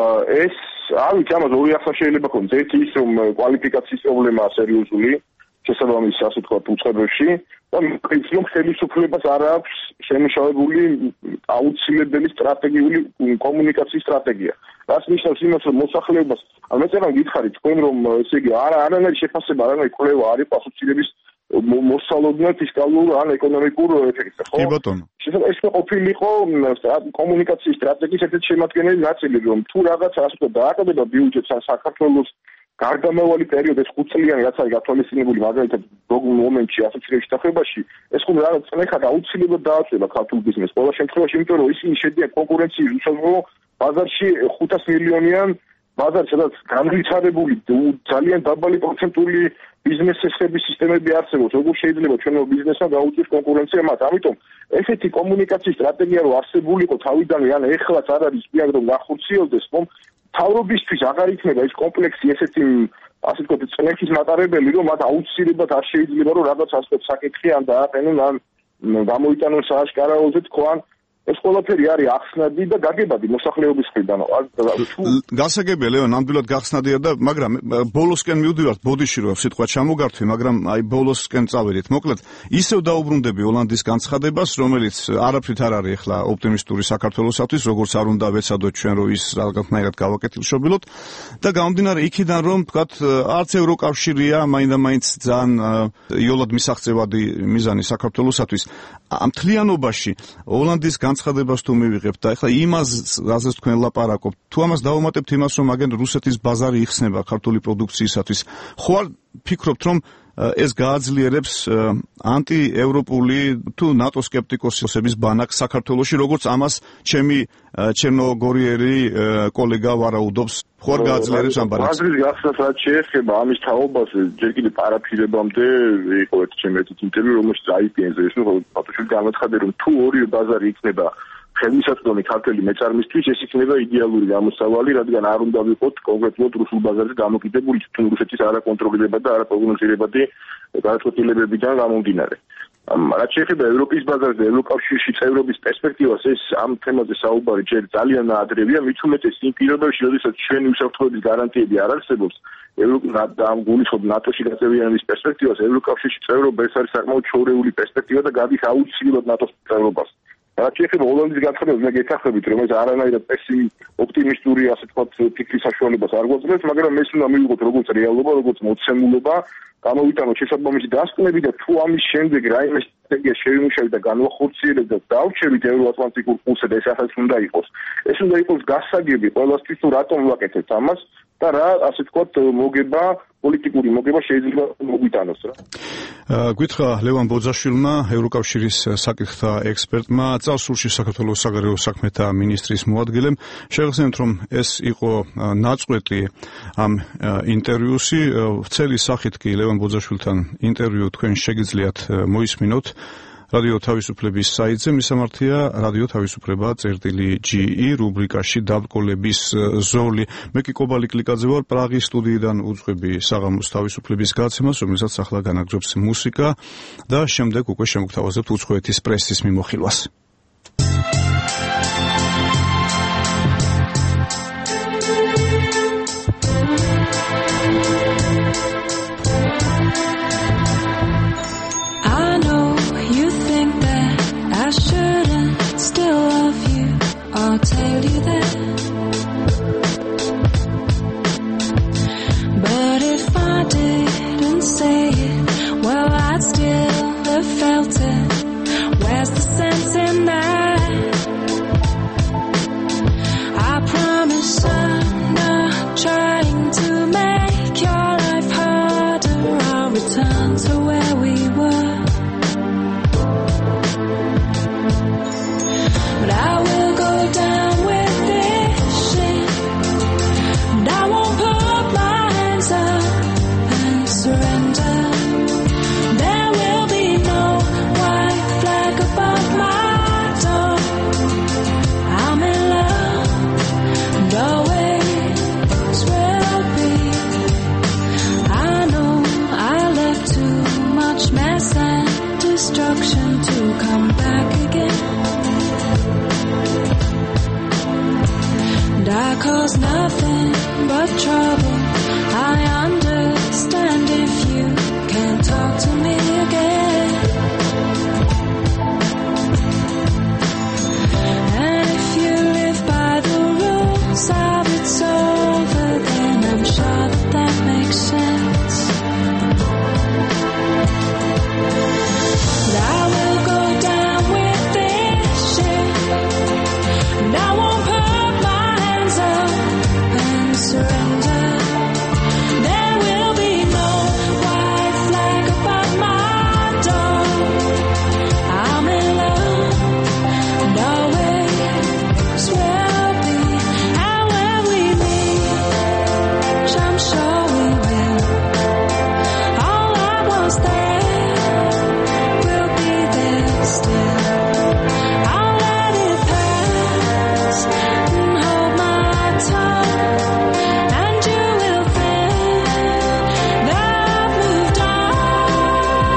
ეს არ ვიცი, ამაზე ორი ახსნა შეიძლება ქონდეს. ერთი ის, რომ კვალიფიკაციის პრობლემაა სერიოზული, შესაბამის ასე ვთქვათ უწყებებში და ის, რომ ხელისუფლებას არ აქვს შემუშავებული აუცილებელი სტრატეგიული კომუნიკაციის სტრატეგია. რაც ნიშნავს იმას, რომ მოსახლეობას, ან მეწერან გითხარით თქვენ, რომ ესე იგი არა არანაირი შეფასება, არანაირი კვლევა არ იყო ასოცირების მოსალოდნელ ფისკალურ ან ეკონომიკურ ეფექტზე, ხო? კი ბატონო. ეს ყოფილიყო კომუნიკაციის სტრატეგიის ერთ-ერთი შემადგენელი ნაწილი, რომ თუ რაღაცა ასე ვთქვათ დააკავება ბიუჯეტს ან საქართველოს გარდამავალი პერიოდი, ეს ხუთწლიანი რაც არის გათვალისწინებული, მაგალითად მომენტში ასოცირების შეთანხმებაში, ეს ხომ რაღაც წნეხად აუცილებლად დააწევა ქართულ ბიზნესს. ყველა შემთხვევაში, იმიტომ რომ ისინი შედიან კონკურენციის უშუალო ბაზარში ხუთას მილიონიან ბაზარ, სადაც განვითარებული ძალიან დაბალი პროცენტული ბიზნეს სისტემების სისტემები არსებობს. როგორ შეიძლება ჩვენო ბიზნესმა გაუწიოს კონკურენცია მათ? ამიტომ ესეთი კომუნიკაციის სტრატეგია რო არსებულიყო თავიდანვე, ან ეხლაც არ არის პირად რომ გახორციელდეს, ხომ? თავრობისთვის აღარ იქნება ეს კომპლექსი ესეთი ასე ვთქვათ წნეხის მატარებელი, რომ მათ აუცილებლად არ შეიძლება რომ რაღაც ასე ვთქვათ საკითხი ან დააყენონ, ან გამოიტანონ სააშკარაოზე თქვან. ეს ყველაფერი არის ახსნადი და გაგებადი მოსახლეობის მხრიდან. გასაგებია, ლევან, ნამდვილად გახსნადია და მაგრამ ბოლოსკენ მივდივართ ბოდიში რომ სიტყვა ჩამოგართვი, მაგრამ აი ბოლოსკენ წავედით. მოკლედ, ისევ დაუბრუნდები ჰოლანდის განცხადებას, რომელიც არაფრით არ არის ახლა ოპტიმისტური საქართველოსათვის, როგორც არ უნდა ვეცადოთ ჩვენ რომ ის რაღაცნაირად გავაკეთილშობილოთ და გამომდინარე იქიდან რომ ვთქვათ, არც ევროკავშირია მაინდა-მაინც ძალიან იოლად მისაღწევადი მიზანი საქართველოსათვის. ამ თლიანობაში ჰოლანდის განცხადებას თუ მივიღებთ და ეხლა იმას, რაზეც თქვენ ლაპარაკობთ, თუ ამას დავუმატებთ იმას, რომ აგენ რუსეთის ბაზარი იხსნება ქართული პროდუქციისათვის, ხო არ ფიქრობთ, რომ ეს გააძლიერებს ანტიევროპული თუ ნატო სკეპტიკოსების ბანაკს საქართველოში, როგორც ამას ჩემი ჩერნოგორიელი კოლეგა ვარაუდობს, ხო არ გააძლიერებს ამ ბანაკს? ბაზრის გახსნას რაც შეეხება ამის თაობას, ჯერ კიდევ პარაფირებამდე იყო ერთ ჩემი ინტერვიუ, რომელშიც აი პი ენ-ზე ეს ნუ პატუშვილი განაცხადა, რომ თუ ორივე ბაზარი იქნება ხელმისაწვდომი ქართული მეწარმისთვის, ეს იქნება იდეალური გამოსავალი, რადგან არ უნდა ვიყოთ კონკრეტულად რუსულ ბაზარზე დამოკიდებული თუ რუსეთის არაკონტროლირებადი და არაპროგნოზირებადი გადაწყვეტილებებიდან გამომდინარე. რაც შეეხება ევროპის ბაზარზე, ევროკავშირში წევრობის პერსპექტივას, ეს ამ თემაზე საუბარი ჯერ ძალიან ადრევია, მით უმეტეს იმ პირობებში, როდესაც ჩვენი უსაფრთხოების გარანტიები არ არსებობს, ამ გულისხმობ ნატოში გაწევრიანების პერსპექტივას, ევროკავშირში წევრობა ეს არის საკმაოდ შორეული პერსპექტივა და გადის აუცილებლად ნატოს წევრობას. რაც შეეხება ჰოლანდის განცხადებას, მე გეთანხმებით, რომ ეს არანაირად პესიმი ოპტიმისტური, ასე ვთქვათ, ფიქრის საშუალებას არ გვაძლევს, მაგრამ ეს უნდა მივიღოთ როგორც რეალობა, როგორც მოცემულობა, გამოვიტანოთ შესაბამისი დასკვნები და თუ ამის შემდეგ რაიმე სტრატეგია შევიმუშავოთ და განვახორციელებთ და დავჩერდით ევროატლანტიკურ კურსზე და ეს ახაც უნდა იყოს. ეს უნდა იყოს გასაგები ყველასთვის, თუ რატომ ვაკეთებთ ამას და რა, ასე ვთქვათ, მოგება, პოლიტიკური მოგება შეიძლება მოგვიტანოს რა. გითხრა ლევან ბოძაშვილმა, ევროკავშირის საკითხთა ექსპერტმა, წარსულში საქართველოს საგარეო საქმეთა მინისტრის მოადგილემ, შეგახსენებთ, რომ ეს იყო ნაწყვეტი ამ ინტერვიუსი, ვცელი სახით კი ლევან ბოძაშვილთან ინტერვიუ თქვენ შეგიძლიათ მოისმინოთ რადიო თავისუფლების საიტზე, მისამართია რადიო თავისუფლება წერტილი ჯი ი რუბრიკაში დაბრკოლების ზოლი. მე კი კობალი კლიკაძე ვარ, პრაღის სტუდიიდან უძღვები საღამოს თავისუფლების გაცემას, რომელსაც ახლა განაგრძობს მუსიკა და შემდეგ უკვე შემოგთავაზებთ უცხოეთის პრესის მიმოხილვას. Where's the sense in that? I promise I'm not trying to make your life harder. I'll return to where we were. But I will go down with this shit. And I won't put my hands up and surrender. There will be no white flag above my door. I'm in love and always will be. I know I left too much mess and destruction to come back again. And I cause nothing but trouble. I understand if you can't talk to me again. And if you live by the rules of it's over, then I'm sure that that makes sense. But I will go down with this shit. And I won't put my hands up and surrender. There will be no white flag above my door. I'm in love and always will be. And when we meet, I'm sure we will. All I was there will be there still. I'll let it pass and hold my tongue, and you will think that I've moved on.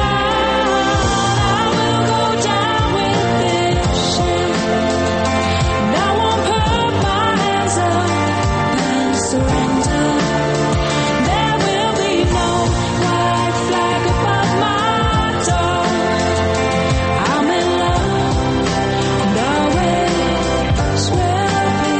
I will go down with this shit, and I won't put my hands up and surrender. There will be no white flag above my door. I'm in love and always will be.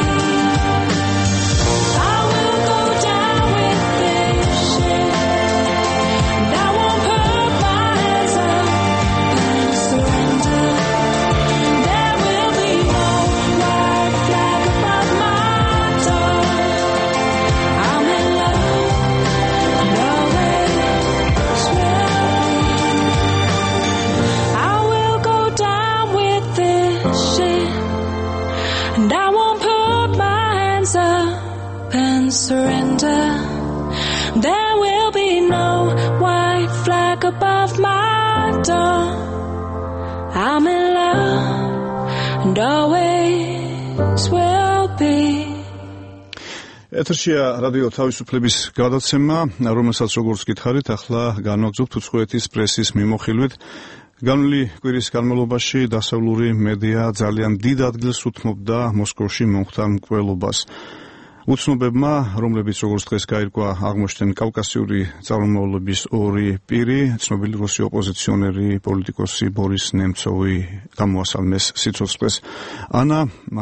I will go down with this shit, and I won't put my hands up and surrender. There will be no white flag above my door. I'm in love and always will be. I will go down with this shit, and I won't put my hands up and surrender. There will be no white flag above my door. I'm in love and always will be. ეთერშია რადიო თავისუფლების გადაცემა, რომელსაც როგორც გითხარით, ახლა განვაგრძობთ უცხოეთის პრესის მიმოხილვით. განვლილი კვირის განმავლობაში დასავლური მედია ძალიან დიდ ადგილს უთმობდა მოსკოვში მომხდარ მკვლელობას. უცნობებმა, რომლებიც როგორც დღეს გაირკვა, აღმოჩნდნენ კავკასიური წარმომავლობის ორი პირი, ცნობილი რუსი ოპოზიციონერი პოლიტიკოსი ბორის ნემცოვი გამოასალმეს სიცოცხლეს. ანა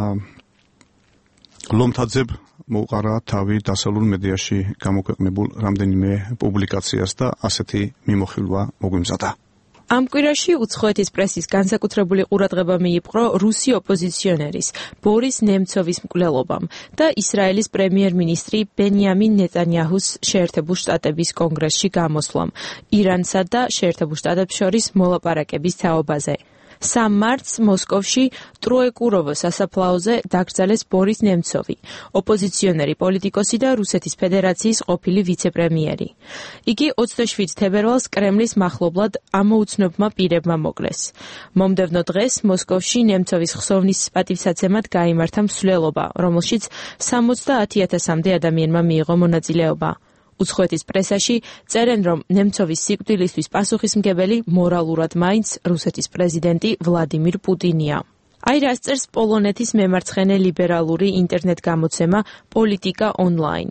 ლომთაძემ მოუყარა თავი დასავლურ მედიაში გამოქვეყნებულ რამდენიმე პუბლიკაციას და ასეთი მიმოხილვა მოგვიმზადა. ამ კვირაში უცხოეთის პრესის განსაკუთრებული ყურადღება მიიპყრო რუსი ოპოზიციონერის ბორის ნემცოვის მკვლელობამ და ისრაელის პრემიერ-მინისტრი ბენიამინ ნეტანიაჰუს შეერთებულ შტატების კონგრესში გამოსვლამ ირანსა და შეერთებულ შტატებს შორის მოლაპარაკების თაობაზე. სამ მარტს მოსკოვში ტროეკუროვო სასაფლაოზე დაკრძალეს ბორის ნემცოვი, ოპოზიციონერი პოლიტიკოსი და რუსეთის ფედერაციის ყოფილი ვიცე-პრემიერი. იგი ოცდაშვიდ თებერვალს კრემლის მახლობლად ამოუცნობმა პირებმა მოკლეს. მომდევნო დღეს მოსკოვში ნემცოვის ხსოვნის პატივსაცემად გაიმართა მსვლელობა, რომელშიც სამოცდაათი ათასამდე ადამიანმა მიიღო მონაწილეობა. უცხოეთის პრესაში წერენ, რომ ნემცოვის სიკვდილისთვის პასუხისმგებელი მორალურად მაინც რუსეთის პრეზიდენტი ვლადიმირ პუტინია. აი რას წერს პოლონეთის მემარცხენე ლიბერალური ინტერნეტ გამოცემა პოლიტიკა ონლაინ.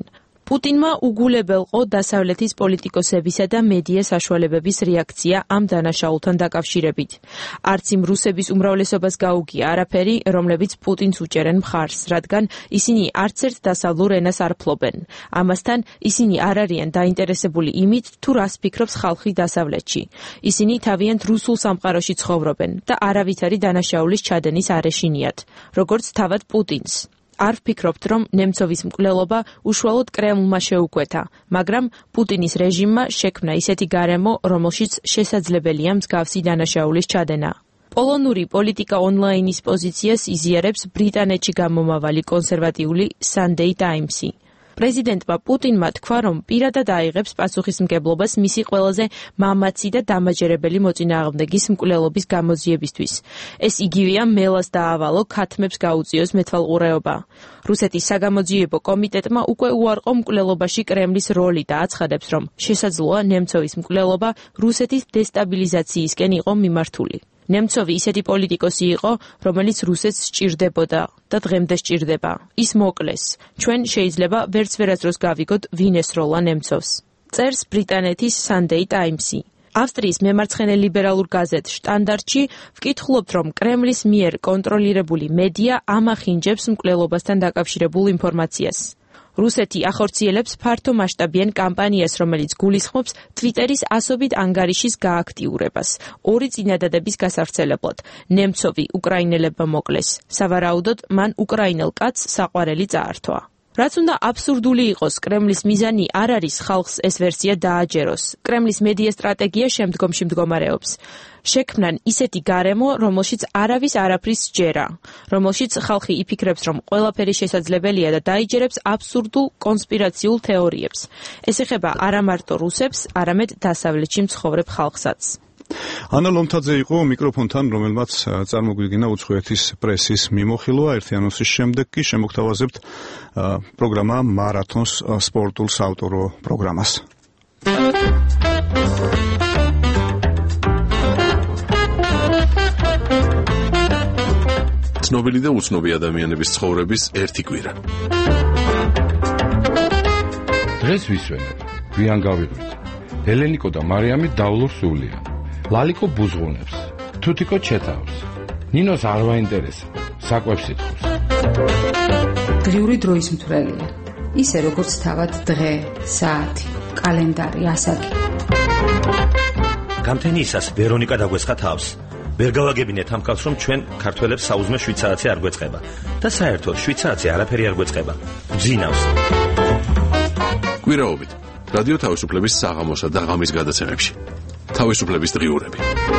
პუტინმა უგულებელყო დასავლეთის პოლიტიკოსებისა და მედია საშუალებების რეაქცია ამ დანაშაულთან დაკავშირებით. არც იმ რუსების უმრავლესობას გაუგია არაფერი, რომლებიც პუტინს უჭერენ მხარს, რადგან ისინი არც ერთ დასავლურ ენას არ ფლობენ. ამასთან ისინი არ არიან დაინტერესებული იმით, თუ რას ფიქრობს ხალხი დასავლეთში. ისინი თავიანთ რუსულ სამყაროში ცხოვრობენ და არავითარი დანაშაულის ჩადენის არ ეშინიათ, როგორც თავად პუტინს. არ ვფიქრობთ, რომ ნემცოვის მკვლელობა უშუალოდ კრემლმა შეუკვეთა, მაგრამ პუტინის რეჟიმმა შექმნა ისეთი გარემო, რომელშიც შესაძლებელია მსგავსი დანაშაულის ჩადენა. პოლონური პოლიტიკა ონლაინის პოზიციას იზიარებს ბრიტანეთში გამომავალი კონსერვატიული Sunday Times-ი. პრეზიდენტმა პუტინმა თქვა, რომ პირადად აიღებს პასუხისმგებლობას მისი ყველაზე მამაცი და დამაჯერებელი მოწინააღმდეგის მკვლელობის გამოძიებისთვის. ეს იგივეა მელას დაავალო, ქათმებს გაუწიოს მეთვალყურეობა. რუსეთის საგამოძიებო კომიტეტმა უკვე უარყო მკვლელობაში კრემლის როლი და აცხადებს, რომ შესაძლოა ნემცოვის მკვლელობა რუსეთის დესტაბილიზაციისკენ იყო მიმართული. ნემცოვი ისეთი პოლიტიკოსი იყო, რომელიც რუსეთს სჭირდებოდა და დღემდე სჭირდება. ის მოკლეს. ჩვენ შეიძლება ვერც ვერასდროს გავიგოთ, ვინ ესროლა ნემცოვს. წერს ბრიტანეთის Sunday Times-ი. ავსტრიის მემარცხენე ლიბერალურ გაზეთ შტანდარტში ვკითხულობთ, რომ კრემლის მიერ კონტროლირებული მედია ამახინჯებს მკვლელობასთან დაკავშირებულ ინფორმაციას. რუსეთი ახორციელებს ფართო მასშტაბიან კამპანიას, რომელიც გულისხმობს Twitter-ის ასობით ანგარიშის გააქტიურებას, ორი წინადადების გასავრცელებლად. ნემცოვი უკრაინელებმა მოკლეს. სავარაუდოდ, მან უკრაინელ კაცს საყვარელი წაართვა. რაც უნდა აბსურდული იყოს, კრემლის მიზანი არ არის ხალხს ეს ვერსია დააჯეროს. კრემლის მედია სტრატეგია შემდგომში მდგომარეობს. შექმნან ისეთი გარემო, რომელშიც არავის არაფრის სჯერა, რომელშიც ხალხი იფიქრებს, რომ ყველაფერი შესაძლებელია და დაიჯერებს აბსურდულ კონსპირაციულ თეორიებს. ეს ეხება არა მარტო რუსებს, არამედ დასავლეთში მცხოვრებ ხალხსაც. ანა ლომთაძე იყო მიკროფონთან, რომელმაც წარმოგვიდგინა უცხოეთის პრესის მიმოხილვა. ერთი ანონსის შემდეგ კი შემოგთავაზებთ პროგრამა მარათონს სპორტულ საავტორო პროგრამას. ცნობილი და უცნობი ადამიანების ცხოვრების ერთი კვირა. დღეს ვისვენებ, გვიან გავიღვიძა. ელენიკო და მარიამი დავლურ სულია. ლალიკო ბუზღუნებს, თუთიკო ჩეთავს. ნინოს არ ვაინტერესებს, საკვებს ითხოვს. დღიური დროის მთვრელია. ისე როგორც თავად დღე, საათი, კალენდარი, ასაკი. გამთენიისას ვერონიკა დაგვესხა თავს. ვერ გავაგებინეთ ამ კაცს, რომ ჩვენ ქართველებს საუზმე შვიდ საათი არ გვეწყება და საერთოდ შვიდ საათი არაფერი არ გვეწყება. გძინავს. კვირაობით რადიო თავისუფლების საღამოსა და ღამის გადაცემებში. თავისუფლების დღიურები.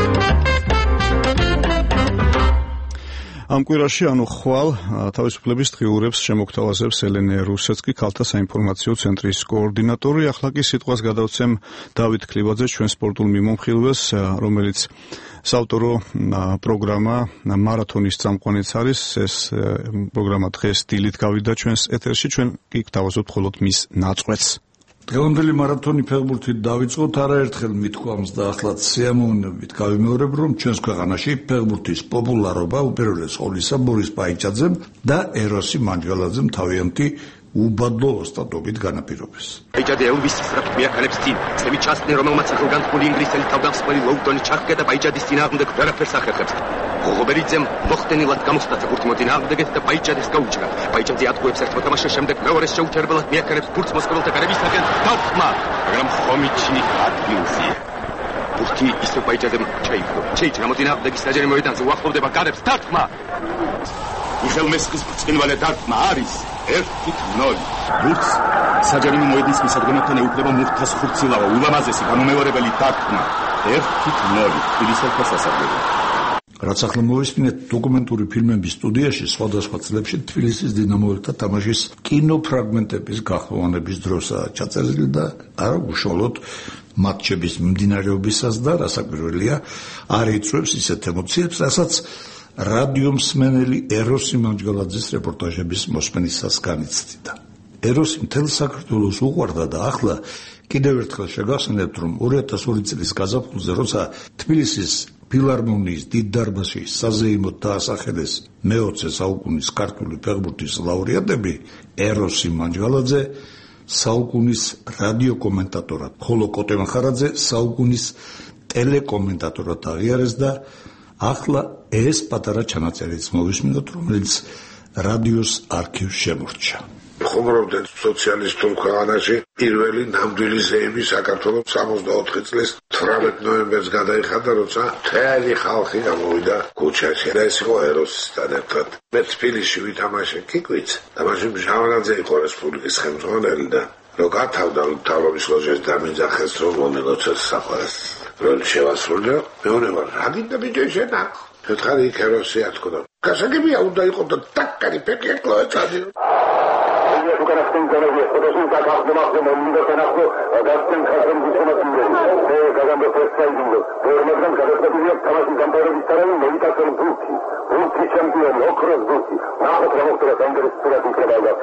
ამ კვირაში, ანუ ხვალ, თავისუფლების დღიურებს შემოგთავაზებს ელენე რუსეცკი, ქალთა საინფორმაციო ცენტრის კოორდინატორი. ახლა კი სიტყვას გადავცემ დავით ქლივაძეს, ჩვენ სპორტულ მიმომხილვეს, რომელიც საავტორო პროგრამა მარათონის წამყვანიც არის. ეს პროგრამა დღეს დილით გავიდა ჩვენს ეთერში, ჩვენ კი გთავაზობთ მხოლოდ მის ნაწყვეტს. დღევანდელი მარათონი ფეხბურთით დავიწყოთ, არაერთხელ მithქვამს და ახლა სიამოვნებით გავიმეორებ, რომ ჩვენს ქვეყანაში ფეხბურთის პოპულარობა უპირველეს ყოვლისა ბორის პაიჭაძემ და ეროსი მანჯვალაძემ თავიანთი უბადლო ოსტატობით განაპირობეს. პაიჭაძე ელვის სწრაფად მიაქალებს წინ, წევი ჩასწნე, რომელმაც ახალგანთქმული ინგლისელი თავდამსხმელი ლოუტონი ჩახკედა პაიჭაძის წინააღმდეგ ვერაფერს ახერხებს. ღოღობერიძემ მოხდენილად გამოსტაცა ბურთი მოწინააღმდეგეთ და პაიჭაძეს გაუჭრა. პაიჭაძე ატყუებს ერთ მოთამაშეს, შემდეგ მეორეს შეუჩერებლად მიაქალებს ბურთს მოსკოველთა გარებისაგან დახმა, მაგრამ ხომიჩნი ადგილზეა. ბურთი ისე პაიჭაძემ ჩაიგდო. ჩაიჭრა მოწინააღმდეგის საჯარო მოედანზე, უახლოვდება გარებს დახმა. მიხელმესკის ბრწყინვალე დარტყმა არის ერთი ნული. ბურთს საჯარო მოედნის მისადგომთან ეუფლება მურთას ხურცილავა, ულამაზესი განუმეორებელი დარტყმა. ერთი ნული. თბილისელთა სასარგებლო. რაც ახლა მოვისმინეთ დოკუმენტური ფილმების სტუდიაში სხვადასხვა წლებში თბილისის დინამოელთა თამაშის კინოფრაგმენტების გახმოვანების დროსაა ჩაწერილი და არა უშუალოდ მატჩების მიმდინარეობისას და რასაკვირველია არ იწვევს ისეთ ემოციებს, რასაც რადიომსმენელი ეროსი მანჯგალაძის რეპორტაჟების მოსმენისას განიცდიდა. ეროსი მთელ საქართველოს უყვარდა და ახლა კიდევ ერთხელ შეგახსენებთ, რომ ორი ათას ორი წლის გაზაფხულზე, როცა თბილისის ფილარმონიის დიდ დარბაზში საზეიმოდ დაასახელეს მეოცე საუკუნის ქართული ფეხბურთის ლაურეატები, ეროსი მანჯგალაძე საუკუნის რადიო კომენტატორად, ხოლო კოტე მახარაძე საუკუნის ტელეკომენტატორად აღიარეს და ახლა ეს პატარა ჩანაწერიც მოვისმინოთ, რომელიც რადიოს არქივს შემორჩა. ხუმრობდნენ სოციალისტურ ქვეყანაში პირველი ნამდვილი ზეიმი საქართველოს სამოცდაოთხი წლის თვრამეტ ნოემბერს გადაიხადა, როცა მთელი ხალხი გამოვიდა ქუჩაში და ეს იყო ეროსთან ერთად. მე თბილისში ვითამაშე კიკვიც და მაშინ ჟავალაძე იყო რესპუბლიკის ხელმძღვანელი და რო გათავდა მთავრობის ლოჟეს დამიძახეს, რომ მომილოცეს საყვარელს როლი შევასრულე, მეუბნება რა გინდა ბიჭო შენა ფეთხარი იქ ეროსია თქო. გასაგებია უნდა იყო და ტაკარი პეკეკლო ეწადიო. Ukarasten Karavi, Odosun Kakakmak, Mondo Kanako, Augustin Kasan Diplomacy, Kagam Presiding, Gormagan Kazakh, Tamas Gambara, Molita Buki, Buki champion, Okros Buki, now Promoter under Suratin Kavaga.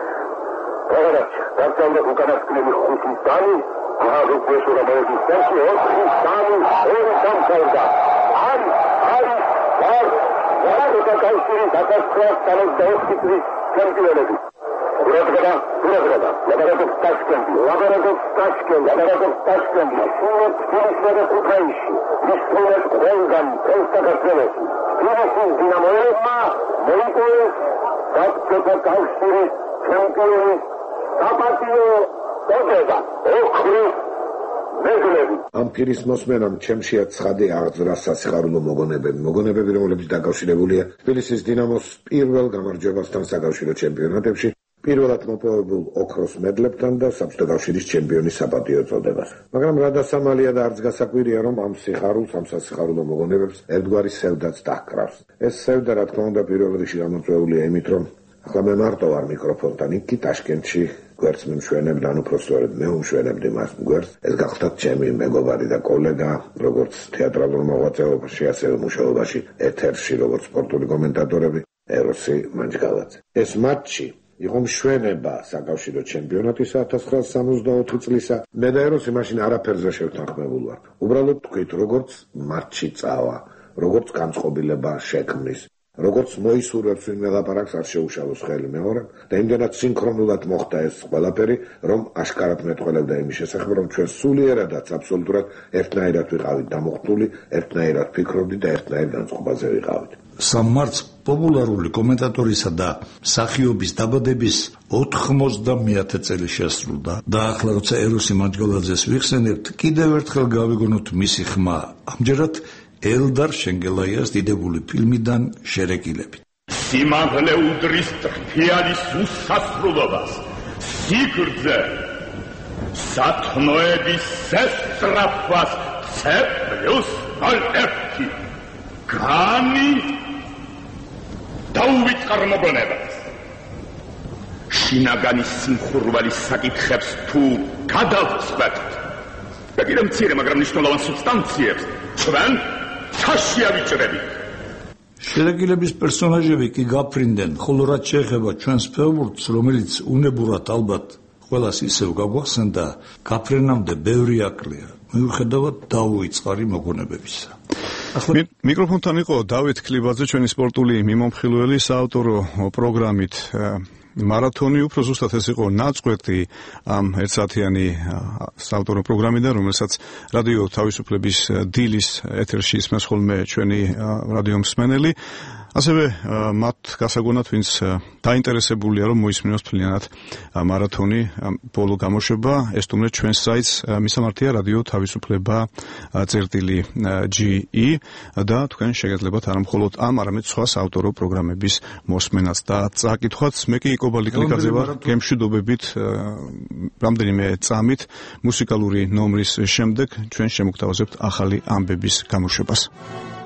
Orach, that's all the Ukanaski, Husistani, Ahazu Kwesura Modi, Sashi, Husistani, Ori Samsarda, Ari, Ari, Ari, Ari, Kakashiri, Kakashra, Tamas Daoski, champion. Uradgada, Uradgada, Labaradov Tashkent, Labaradov Tashkent, Labaradov Tashkent, Sunet, Filisere Ukraishi, Mistunet, Volgan, Pelsta Kartveles, Filisis, Dinamoema, Moitoes, Tapkota Kaushiri, Champions, Tapatio, Odega, Okri, Mezulevi. Am piris მოსმენამ ჩემშია ცხადი აღძრა სასიხარულო მოგონებები, მოგონებები, რომლებიც დაკავშირებულია თბილისის დინამოს პირველ გამარჯვებასთან საკავშირო ჩემპიონატებში. პირველად მოპოვებულ ოქროს მედლებთან და საბჭოთა კავშირის ჩემპიონის საპატიო წოდებას. მაგრამ რა დასამალია და არც გასაკვირია, რომ ამ სიხარულს, ამ სასიხარულო მოგონებებს ერთგვარი სევდაც დაჰკრავს. ეს სევდა, რა თქმა უნდა, პირველ რიგში გამოწვეულია იმით, რომ ახლა მე მარტო ვარ მიკროფონთან, იქ ტაშკენტში გვერდს მიმშვენებ, ანუ უბრალოდ მე უმშვენებდი მას გვერდს. ეს გახლდათ ჩემი მეგობარი და კოლეგა, როგორც თეატრალურ მოღვაწეობაში, ასევე მუშაობაში, ეთერში, როგორც სპორტული კომენტატორები, ეროსი მანჯგალაძე. ეს მატჩი იყო მშვენება საკავშირო ჩემპიონატის ათას ცხრაასი სამოცდაოთხი წლისა. მე და ეროსი მაშინ არაფერზე შევთანხმებულ ვართ. უბრალოდ თქვით, როგორც მატჩი წავა, როგორც განწყობილება შექმნის, როგორც მოისურვებს ვინმე ლაპარაკს არ შეუშალოს ხელი მეორე და იმდენად სინქრონულად მოხდა ეს ყველაფერი, რომ აშკარად მეტყველებდა იმის შესახებ, რომ ჩვენ სულიერადაც აბსოლუტურად ერთნაირად ვიყავით დამოხტული, ერთნაირად ფიქრობდით და ერთნაირ განწყობაზე ვიყავით. სამმარტს პოპულარული კომენტატორისა და მსახიობის დაბადების ოთხმოცდამეათე წელი შესრულდა და ახლა როცა ეროსი მანჯგალაძეს ვიხსენებთ, კიდევ ერთხელ გავიგონოთ მისი ხმა, ამჯერად ელდარ შენგელაიას დიდებული ფილმიდან შერეკილებით. სიმაღლე უდრის ტრფიალის უსასრულობას, სიგრძე სათნოების სესწრაფვას C plus ნოლ ერთი განი დაუვიწყარ მოგონებას. შინაგანის სიმხურვალის საკითხებს თუ გადავწყვეტთ და კიდევ მცირე, მაგრამ მნიშვნელოვან სუბსტანციებს ჩვენ თაში ავიჭრებით. შერეკილების პერსონაჟები კი გაფრინდნენ, ხოლო რაც შეეხება ჩვენს ფეხბურთს, რომელიც უნებურად ალბათ ყველას ისევ გაგვახსენდა, გაფრენამდე ბევრი აკლია, მიუხედავად დაუვიწყარი მოგონებებისა. მიკროფონთან იყო დავით ქლიბაძე, ჩვენი სპორტული მიმომხილველი, საავტორო პროგრამით მარათონი, უფრო ზუსტად ეს იყო ნაწყვეტი ამ ერთსაათიანი საავტორო პროგრამიდან, რომელსაც რადიო თავისუფლების დილის ეთერში ისმენს ხოლმე ჩვენი რადიო მსმენელი. ასევე მათ გასაგონად, ვინც დაინტერესებულია, რომ მოისმინოს მთლიანად მარათონი ბოლო გამოშვება, ესტუმრეთ ჩვენ საიტს, მისამართია რადიო თავისუფლება წერტილი ჯი ი და თქვენ შეგეძლებათ არა მხოლოდ ამ, არამედ სხვა საავტორო პროგრამების მოსმენაც და წაკითხვაც. მე კი იკო ბალიკლიძე ვარ, გემშვიდობებით რამდენიმე წამით მუსიკალური ნომრის შემდეგ ჩვენ შემოგთავაზებთ ახალი ამბების გამოშვებას.